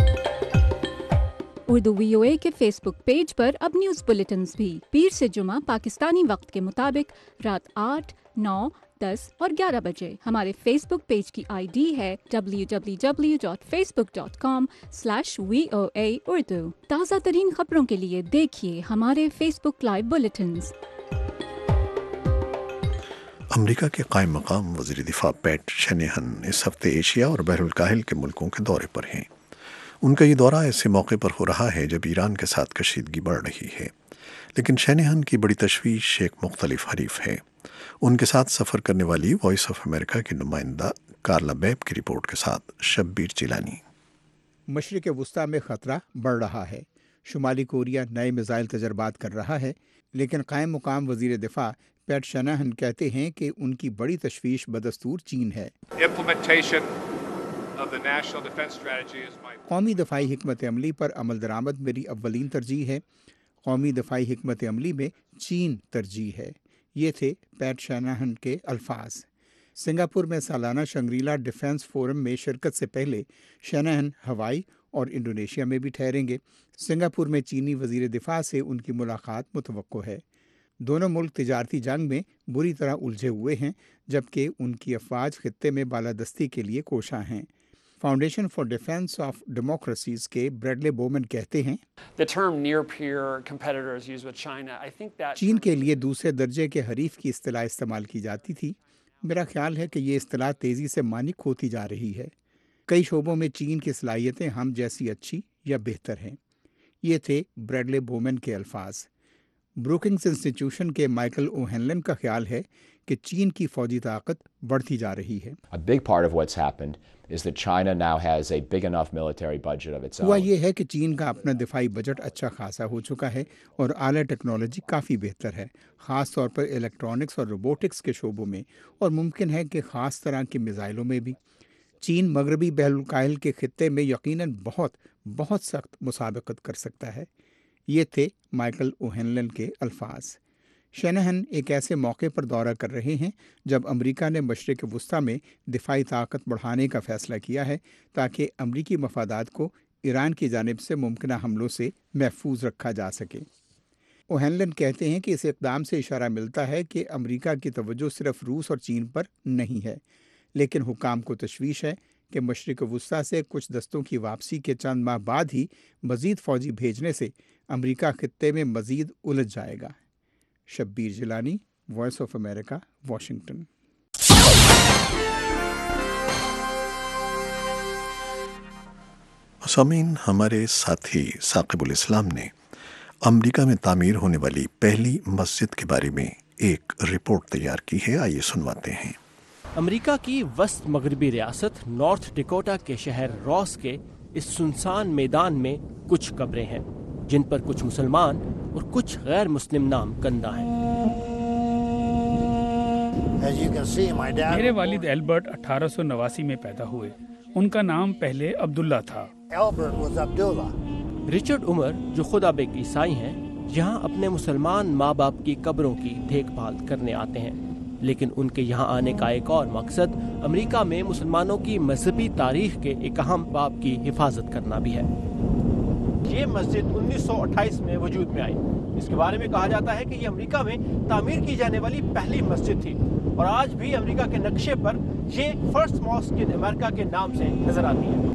Urdu VOA के फेसबुक पेज पर अब न्यूज़ बुलेटिन्स भी पीर से जुमा पाकिस्तानी वक्त के मुताबिक रात आठ, नौ, दस और ग्यारह बजे। हमारे फेसबुक पेज की आईडी है W W W dot Facebook dot com slash V O A Urdu. ताज़ा तरीन खबरों के लिए देखिए हमारे फेसबुक लाइव बुलेटिन्स। अमरीका के कायम मकाम वज़ीर दिफा पैट शनेहन इस हफ्ते एशिया और बहरुल काहिल के मुल्कों के दौरे पर हैं। उनका ये दौरा ऐसे मौके पर हो रहा है जब ईरान के साथ कशीदगी बढ़ रही है, लेकिन शनेहन की बड़ी तशवीश एक मुख्तलिफ हरीफ है। उनके साथ सफ़र करने वाली वॉइस ऑफ अमेरिका की नुमाइंदा कार्ला बैब की रिपोर्ट के साथ शब्बीर जिलानी। मशरिक़ वुस्ता में ख़तरा बढ़ रहा है। शुमाली कोरिया नए मिसाइल तजर्बात कर रहा है, लेकिन कायम मुकाम वज़ीर दिफा पैट शनाहन कहते हैं कि उनकी बड़ी तशवीश बदस्तूर चीन है। कौमी दफाई हिकमत अमली पर अमल दरामद मेरी अव्वलीन तरजीह है। कौमी दफाई हिकमत अमली में चीन तरजीह है। ये थे पैट शनाहन के अल्फाज। सिंगापुर में सालाना शंग्रीला डिफेंस फोरम में शिरकत से पहले शनाहन हवाई और इंडोनेशिया में भी ठहरेंगे। सिंगापुर में चीनी वज़ीर दिफा से उनकी मुलाकात मुतवक्को है। दोनों मुल्क तिजारती जंग में बुरी तरह उलझे हुए हैं, जबकि उनकी अफवाज खित्ते में बालादस्ती के लिए कोशा हैं। Foundation for defence of democracies के ब्रैडले बोमन कहते हैं, चीन के लिए दूसरे दर्जे के हरीफ की इस्तिलाह इस्तेमाल की जाती थी। मेरा ख्याल है कि ये इस्तिलाह तेज़ी से मानिक होती जा रही है। कई शोबों में चीन की सलाहियतें हम जैसी अच्छी या बेहतर हैं। ये थे ब्रैडले बोमन के अल्फाज। ब्रुकिंग्स इंस्टीट्यूशन के माइकल ओहेनलन का ख्याल है कि चीन की फौजी ताकत बढ़ती जा रही है। A big part of what's happened is that China now has a big enough military budget of its own. हुआ ये है कि चीन का अपना दिफाई बजट अच्छा खासा हो चुका है और आला टेक्नोलॉजी काफ़ी बेहतर है, ख़ास तौर पर इलेक्ट्रॉनिक्स और रोबोटिक्स के शोबों में, और मुमकिन है कि ख़ास तरह की मिसाइलों में भी। चीन मगरबी बहरुल काहिल के खित्ते में यकीनन बहुत बहुत सख्त मुसाबकत कर सकता है। ये थे माइकल ओहेनलन के अल्फाज। शनाहन एक ऐसे मौके पर दौरा कर रहे हैं जब अमेरिका ने मशरिक़ वुस्ता में दिफाई ताकत बढ़ाने का फ़ैसला किया है ताकि अमरीकी मफादात को ईरान की जानिब से मुमकिन हमलों से महफूज रखा जा सके। اوہنلن کہتے ہیں کہ اس اقدام سے اشارہ ملتا ہے کہ امریکہ کی توجہ صرف روس اور چین پر نہیں ہے، لیکن حکام کو تشویش ہے کہ مشرق وسطیٰ سے کچھ دستوں کی واپسی کے چند ماہ بعد ہی مزید فوجی بھیجنے سے امریکہ خطے میں مزید الجھ جائے گا۔ Shabbir Jilani, voice of America, Washington. سامعین، ہمارے ساتھی ثاقب الاسلام نے امریکہ میں تعمیر ہونے والی پہلی مسجد کے بارے میں ایک رپورٹ تیار کی ہے، آئیے سنواتے ہیں۔ امریکہ کی وسط مغربی ریاست نارتھ ڈیکوٹا کے شہر راس کے اس سنسان میدان میں کچھ قبریں ہیں جن پر کچھ مسلمان اور کچھ غیر مسلم نام کندہ ہیں۔ میرے والد ایلبرٹ اٹھارہ سو نواسی میں پیدا ہوئے، ان کا نام پہلے عبداللہ تھا۔ رچرڈ عمر جو خود اب ایک عیسائی ہیں، یہاں اپنے مسلمان ماں باپ کی قبروں کی دیکھ بھال کرنے آتے ہیں، لیکن ان کے یہاں آنے کا ایک اور مقصد امریکہ میں مسلمانوں کی مذہبی تاریخ کے ایک اہم باب کی حفاظت کرنا بھی ہے۔ یہ مسجد انیس سو اٹھائیس میں وجود میں آئی۔ اس کے بارے میں کہا جاتا ہے کہ یہ امریکہ میں تعمیر کی جانے والی پہلی مسجد تھی، اور آج بھی امریکہ کے نقشے پر یہ فرسٹ ماسک ان امریکہ کے نام سے نظر آتی ہے۔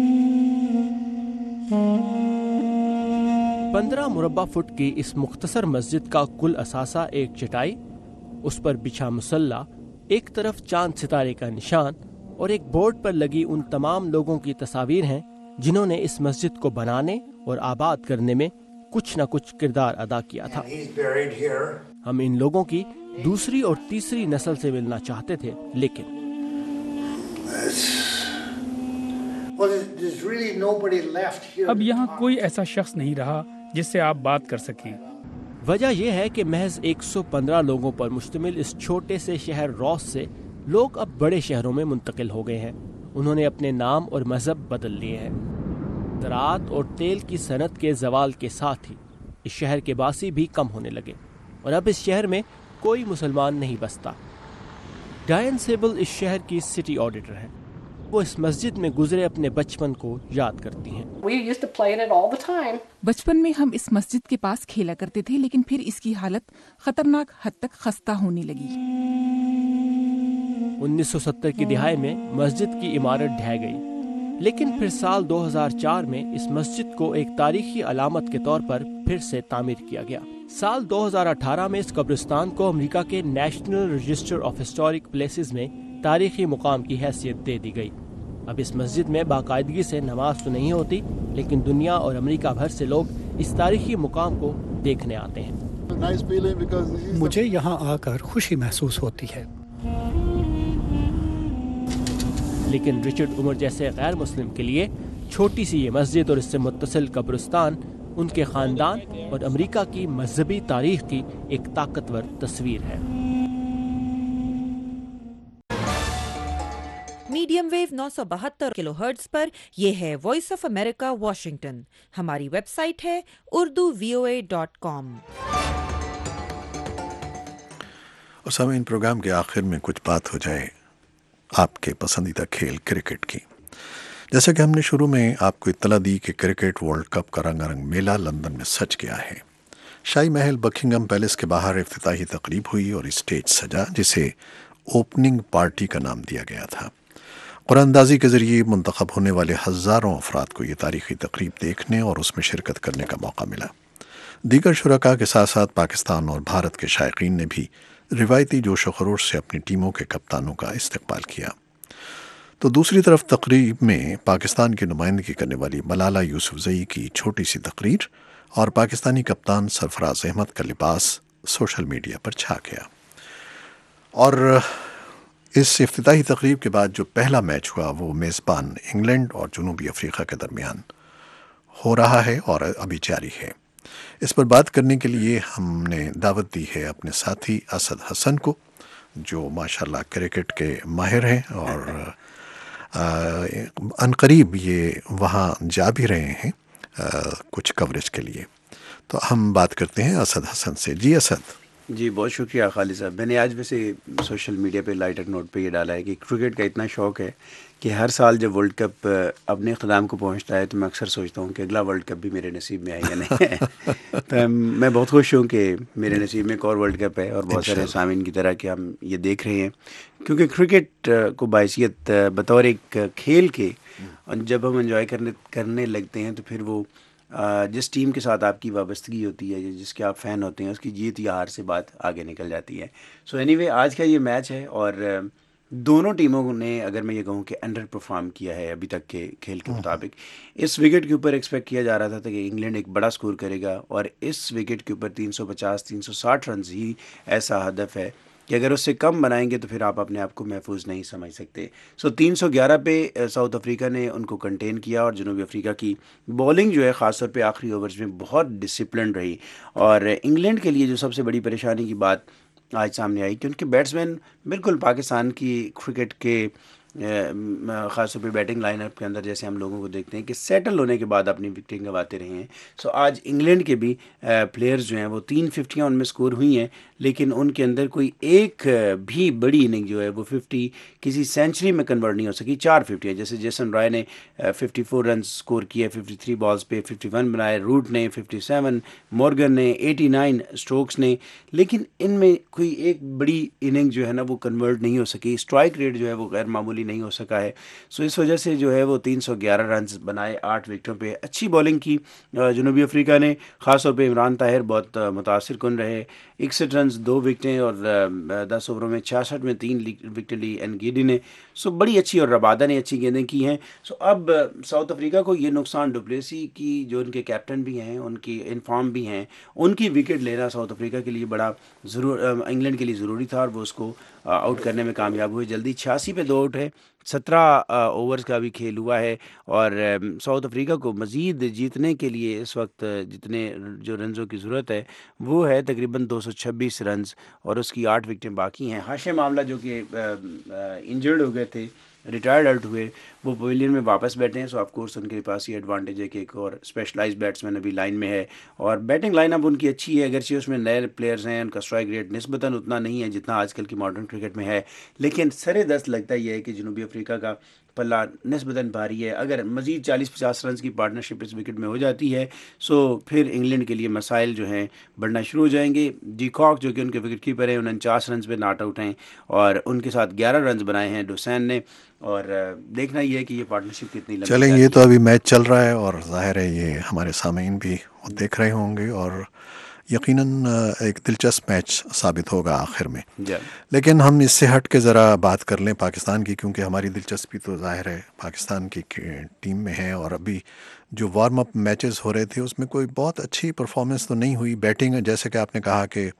پندرہ مربع فٹ کی اس مختصر مسجد کا کل اثاثہ ایک چٹائی، اس پر بچھا مصلی، ایک طرف چاند ستارے کا نشان اور ایک بورڈ پر لگی ان تمام لوگوں کی تصاویر ہیں جنہوں نے اس مسجد کو بنانے اور آباد کرنے میں کچھ نہ کچھ کردار ادا کیا تھا۔ ہم ان لوگوں کی دوسری اور تیسری نسل سے ملنا چاہتے تھے، لیکن اب یہاں کوئی ایسا شخص نہیں رہا جس سے آپ بات کر سکیں۔ وجہ یہ ہے کہ محض ایک سو پندرہ لوگوں پر مشتمل اس چھوٹے سے شہر راس سے لوگ اب بڑے شہروں میں منتقل ہو گئے ہیں۔ انہوں نے اپنے نام اور مذہب بدل لیے ہیں۔ زراعت اور تیل کی صنعت کے زوال کے ساتھ ہی اس شہر کے باسی بھی کم ہونے لگے، اور اب اس شہر میں کوئی مسلمان نہیں بستا۔ ڈائن سیبل اس شہر کی سٹی آڈیٹر ہیں۔ وہ اس مسجد میں گزرے اپنے بچپن کو یاد کرتی ہیں۔ بچپن میں ہم اس مسجد کے پاس کھیلا کرتے تھے، لیکن پھر اس کی حالت خطرناک حد تک خستہ ہونے لگی۔ انیس سو ستر کی دہائی میں مسجد کی عمارت ڈھہ گئی، لیکن پھر سال دو ہزار چار میں اس مسجد کو ایک تاریخی علامت کے طور پر پھر سے تعمیر کیا گیا۔ سال دو ہزار اٹھارہ میں اس قبرستان کو امریکہ کے national register of historic places میں تاریخی مقام کی حیثیت دے دی گئی۔ اب اس مسجد میں باقاعدگی سے نماز تو نہیں ہوتی، لیکن دنیا اور امریکہ بھر سے لوگ اس تاریخی مقام کو دیکھنے آتے ہیں۔ مجھے یہاں آ کر خوشی محسوس ہوتی ہے۔ لیکن رچرڈ عمر جیسے غیر مسلم کے لیے چھوٹی سی یہ مسجد اور اس سے متصل قبرستان ان کے خاندان اور امریکہ کی مذہبی تاریخ کی ایک طاقتور تصویر ہے۔ میڈیم ویو نو سو بہتر کلو ہرٹز پر یہ ہے وائس آف امریکہ واشنگٹن۔ ہماری ویب سائٹ ہے Urdu V O A dot کام۔ اور سامعین، پروگرام کے آخر میں کچھ بات ہو جائے آپ کے پسندیدہ کھیل کرکٹ کی۔ جیسا کہ ہم نے شروع میں آپ کو اطلاع دی کہ کرکٹ ورلڈ کپ کا رنگا رنگ میلہ لندن میں سج گیا ہے۔ شاہی محل بکنگم پیلس کے باہر افتتاحی تقریب ہوئی اور اسٹیج سجا جسے اوپننگ پارٹی کا نام دیا گیا تھا۔ قرآن اندازی کے ذریعے منتخب ہونے والے ہزاروں افراد کو یہ تاریخی تقریب دیکھنے اور اس میں شرکت کرنے کا موقع ملا۔ دیگر شرکاء کے ساتھ ساتھ پاکستان اور بھارت کے شائقین نے بھی روایتی جوش و خروش سے اپنی ٹیموں کے کپتانوں کا استقبال کیا۔ تو دوسری طرف تقریب میں پاکستان کی نمائندگی کرنے والی ملالہ یوسفزئی کی چھوٹی سی تقریر اور پاکستانی کپتان سرفراز احمد کا لباس سوشل میڈیا پر چھا گیا۔ اور اس افتتاحی تقریب کے بعد جو پہلا میچ ہوا وہ میزبان انگلینڈ اور جنوبی افریقہ کے درمیان ہو رہا ہے اور ابھی جاری ہے۔ اس پر بات کرنے کے لیے ہم نے دعوت دی ہے اپنے ساتھی اسد حسن کو، جو ماشاءاللہ کرکٹ کے ماہر ہیں اور عنقریب یہ وہاں جا بھی رہے ہیں کچھ کوریج کے لیے۔ تو ہم بات کرتے ہیں اسد حسن سے۔ جی اسد۔ جی بہت شکریہ خالد صاحب. میں نے آج ویسے سوشل میڈیا پہ لائٹر نوٹ پہ یہ ڈالا ہے کہ کرکٹ کا اتنا شوق ہے کہ ہر سال جب ورلڈ کپ اپنے اختتام کو پہنچتا ہے تو میں اکثر سوچتا ہوں کہ اگلا ورلڈ کپ بھی میرے نصیب میں ہے یا نہیں. تو میں بہت خوش ہوں کہ میرے نصیب میں ایک اور ورلڈ کپ ہے اور بہت سارے سامعین کی طرح کہ ہم یہ دیکھ رہے ہیں, کیونکہ کرکٹ کو بحیثیت بطور ایک کھیل کے جب ہم انجوائے کرنے کرنے لگتے ہیں تو پھر وہ جس ٹیم کے ساتھ آپ کی وابستگی ہوتی ہے, جس کے آپ فین ہوتے ہیں, اس کی جیت یا ہار سے بات آگے نکل جاتی ہے. سو اینی وے آج کا یہ میچ ہے اور دونوں ٹیموں نے اگر میں یہ کہوں کہ انڈر پرفارم کیا ہے ابھی تک کے کھیل کے مطابق. اس وکٹ کے اوپر ایکسپیکٹ کیا جا رہا تھا کہ انگلینڈ ایک بڑا سکور کرے گا اور اس وکٹ کے اوپر تین سو پچاس تین سو ساٹھ رنز ہی ایسا ہدف ہے کہ اگر اس سے کم بنائیں گے تو پھر آپ اپنے آپ کو محفوظ نہیں سمجھ سکتے. سو تین سو گیارہ پہ ساؤتھ افریقہ نے ان کو کنٹین کیا اور جنوبی افریقہ کی بولنگ جو ہے خاص طور پہ آخری اوورز میں بہت ڈسپلنڈ رہی. اور انگلینڈ کے لیے جو سب سے بڑی پریشانی کی بات آج سامنے آئی کہ ان کے بیٹسمین بالکل پاکستان کی کرکٹ کے خاص طور پہ بیٹنگ لائن اپ کے اندر جیسے ہم لوگوں کو دیکھتے ہیں کہ سیٹل ہونے کے بعد اپنی وکٹیں گنواتے رہے ہیں. سو آج انگلینڈ کے بھی پلیئرز جو ہیں وہ تین ففٹیاں ان میں سکور ہوئی ہیں, لیکن ان کے اندر کوئی ایک بھی بڑی اننگ جو ہے وہ ففٹی کسی سینچری میں کنورٹ نہیں ہو سکی. چار ففٹیاں جیسے جیسن رائے نے ففٹی فور رنز سکور کیے ففٹی تھری بالز پہ, ففٹی ون بنائے, روٹ نے ففٹی سیون, مورگن نے ایٹی نائن, اسٹوکس نے, لیکن ان میں کوئی ایک بڑی اننگ جو ہے نا وہ کنورٹ نہیں ہو سکی. اسٹرائک ریٹ جو ہے وہ غیر معمولی نہیں ہو سکا ہے. سو اس وجہ سے جو ہے وہ تین سو گیارہ رنز بنائے آٹھ وکٹوں پہ. اچھی بولنگ کی جنوبی افریقہ نے, خاص طور پہ عمران طاہر بہت متاثر کن رہے. اکسٹھ رنز دو وکٹیں اور دس اووروں میں چھیاسٹھ میں تین وکٹیں لی انگیڈی نے. سو بڑی اچھی اور ربادہ نے اچھی گیندیں کی ہیں. سو اب ساؤتھ افریقہ کو یہ نقصان ڈوپلیسی کی جو ان کے کیپٹن بھی ہیں, ان کی انفارم بھی ہیں, ان کی وکٹ لینا ساؤتھ افریقہ کے لیے بڑا ضرور انگلینڈ کے لیے ضروری تھا اور وہ اس کو آؤٹ کرنے میں کامیاب ہوئے. جلدی چھیاسی پہ دو آؤٹ ہے, سترہ اوورز کا بھی کھیل ہوا ہے اور ساؤتھ افریقہ کو مزید جیتنے کے لیے اس وقت جتنے جو رنزوں کی ضرورت ہے وہ ہے تقریباً دو سو چھبیس رنز اور اس کی آٹھ وکٹیں باقی ہیں. ہاشم عاملہ جو کہ انجرڈ ہو گئے تھے, ریٹائرڈ آؤٹ ہوئے, وہ پویلین میں واپس بیٹھے ہیں. سو آف کورس ان کے پاس یہ ایڈوانٹیج ہے کہ ایک اور اسپیشلائز بیٹسمین ابھی لائن میں ہے اور بیٹنگ لائن اپ ان کی اچھی ہے. اگرچہ اس میں نئے پلیئرز ہیں, ان کا اسٹرائک ریٹ نسبتاً اتنا نہیں ہے جتنا آج کل کی ماڈرن کرکٹ میں ہے, لیکن سر دست لگتا یہ ہے کہ جنوبی افریقہ کا پلہ نسبتاً بھاری ہے. اگر مزید چالیس پچاس رنز کی پارٹنرشپ اس وکٹ میں ہو جاتی ہے سو پھر انگلینڈ کے لیے مسائل جو ہیں بڑھنا شروع ہو جائیں گے. ڈی کاک جو کہ ان کے وکٹ کیپر ہیں انچاس رنز پہ ناٹ آؤٹ ہیں اور ان کے ساتھ گیارہ رنز بنائے ہیں ڈوسین نے. اور دیکھنا یہ ہے کہ یہ پارٹنرشپ کتنی لمبی چلیں. یہ تو ابھی میچ چل رہا ہے اور ظاہر ہے یہ ہمارے سامعین بھی دیکھ رہے ہوں گے اور یقیناً ایک دلچسپ میچ ثابت ہوگا آخر میں. لیکن ہم اس سے ہٹ کے ذرا بات کر لیں پاکستان کی, کیونکہ ہماری دلچسپی تو ظاہر ہے پاکستان کی ٹیم میں ہے. اور ابھی جو وارم اپ میچز ہو رہے تھے اس میں کوئی بہت اچھی پرفارمنس تو نہیں ہوئی. بیٹنگ جیسے کہ آپ نے کہا کہ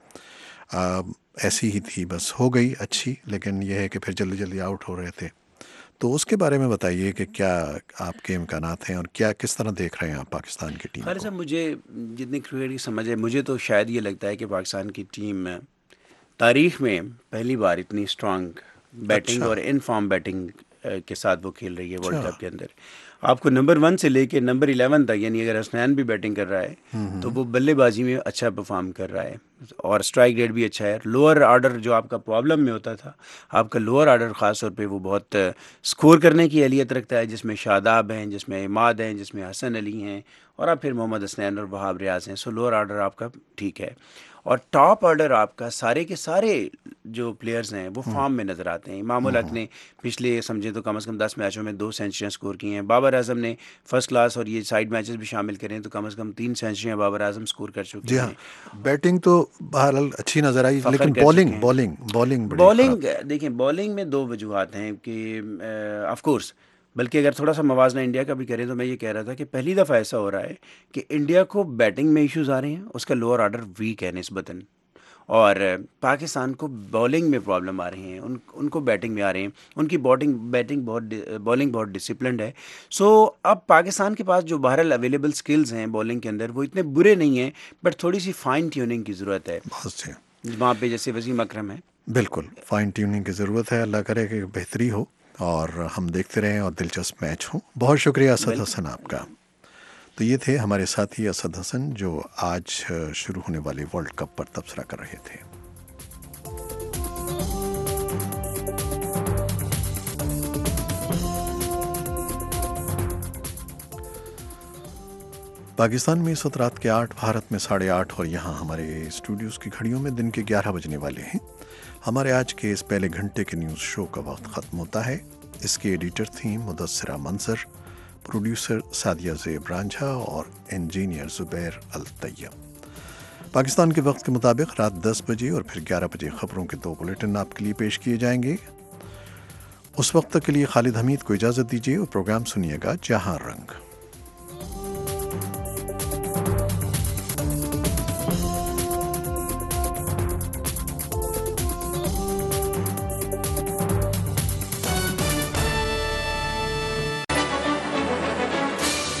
ایسی ہی تھی, بس ہو گئی اچھی, لیکن یہ ہے کہ پھر جلدی جلدی آؤٹ ہو رہے تھے. تو اس کے بارے میں بتائیے کہ کیا آپ کے امکانات ہیں اور کیا کس طرح دیکھ رہے ہیں آپ پاکستان کی ٹیم کو؟ صاحب مجھے جتنی کرکٹ کی سمجھ ہے مجھے تو شاید یہ لگتا ہے کہ پاکستان کی ٹیم تاریخ میں پہلی بار اتنی اسٹرانگ بیٹنگ اور ان فارم بیٹنگ کے ساتھ وہ کھیل رہی ہے ورلڈ کپ کے اندر. آپ کو نمبر ون سے لے کے نمبر الیون تک, یعنی اگر حسنین بھی بیٹنگ کر رہا ہے تو وہ بلے بازی میں اچھا پرفارم کر رہا ہے اور اسٹرائک ریٹ بھی اچھا ہے. لوور آرڈر جو آپ کا پرابلم میں ہوتا تھا, آپ کا لوور آرڈر خاص طور پہ وہ بہت اسکور کرنے کی اہلیت رکھتا ہے, جس میں شاداب ہیں, جس میں عماد ہیں, جس میں حسن علی ہیں اور اب پھر محمد حسنین اور وہاب ریاض ہیں. سو لوور آرڈر آپ کا ٹھیک ہے اور ٹاپ آرڈر آپ کا سارے کے سارے جو پلیئرز ہیں وہ فارم میں نظر آتے ہیں. امام الحق نے پچھلے سمجھے تو کم از کم دس میچوں میں دو سینچریاں سکور کی ہیں. بابر اعظم نے فرسٹ کلاس اور یہ سائیڈ میچز بھی شامل کریں تو کم از کم تین سینچریاں بابر اعظم سکور کر چکے ہیں. جی ہاں, بیٹنگ تو بہرحال اچھی نظر آئی, لیکن بولنگ بولنگ بولنگ بولنگ دیکھیں بولنگ میں دو وجوہات ہیں کہ آف کورس, بلکہ اگر تھوڑا سا موازنہ انڈیا کا بھی کریں تو میں یہ کہہ رہا تھا کہ پہلی دفعہ ایسا ہو رہا ہے کہ انڈیا کو بیٹنگ میں ایشوز آ رہے ہیں, اس کا لوور آرڈر ویک ہے نسبتاً, اور پاکستان کو بولنگ میں پرابلم آ رہی ہیں, ان ان کو بیٹنگ میں آ رہے ہیں. ان کی باٹنگ بیٹنگ بہت بولنگ بہت ڈسپلنڈ ہے. سو اب پاکستان کے پاس جو بہرحال اویلیبل سکلز ہیں بولنگ کے اندر وہ اتنے برے نہیں ہیں, بٹ تھوڑی سی فائن ٹیوننگ کی ضرورت ہے وہاں پہ, جیسے وسیم اکرم ہے. بالکل فائن ٹیوننگ کی ضرورت ہے, اللہ کرے کہ بہتری ہو اور ہم دیکھتے رہیں اور دلچسپ میچ ہوں. بہت شکریہ اسد حسن آپ کا. تو یہ تھے ہمارے ساتھی اسد حسن جو آج شروع ہونے والے ورلڈ کپ پر تبصرہ کر رہے تھے. پاکستان میں اس وقت رات کے آٹھ، بھارت میں ساڑھے آٹھ اور یہاں ہمارے اسٹوڈیوز کی گھڑیوں میں دن کے گیارہ بجنے والے ہیں۔ ہمارے آج کے اس پہلے گھنٹے کے نیوز شو کا وقت ختم ہوتا ہے۔ اس کے ایڈیٹر تھیں مدثرہ منظر، پروڈیوسر سعدیہ زیب رانجھا اور انجینئر زبیر الطیب۔ پاکستان کے وقت کے مطابق رات دس بجے اور پھر گیارہ بجے خبروں کے دو بلیٹن آپ کے لیے پیش کیے جائیں گے۔ اس وقت تک کے لیے خالد حمید کو اجازت دیجیے اور پروگرام سنیے گا جہاں رنگ۔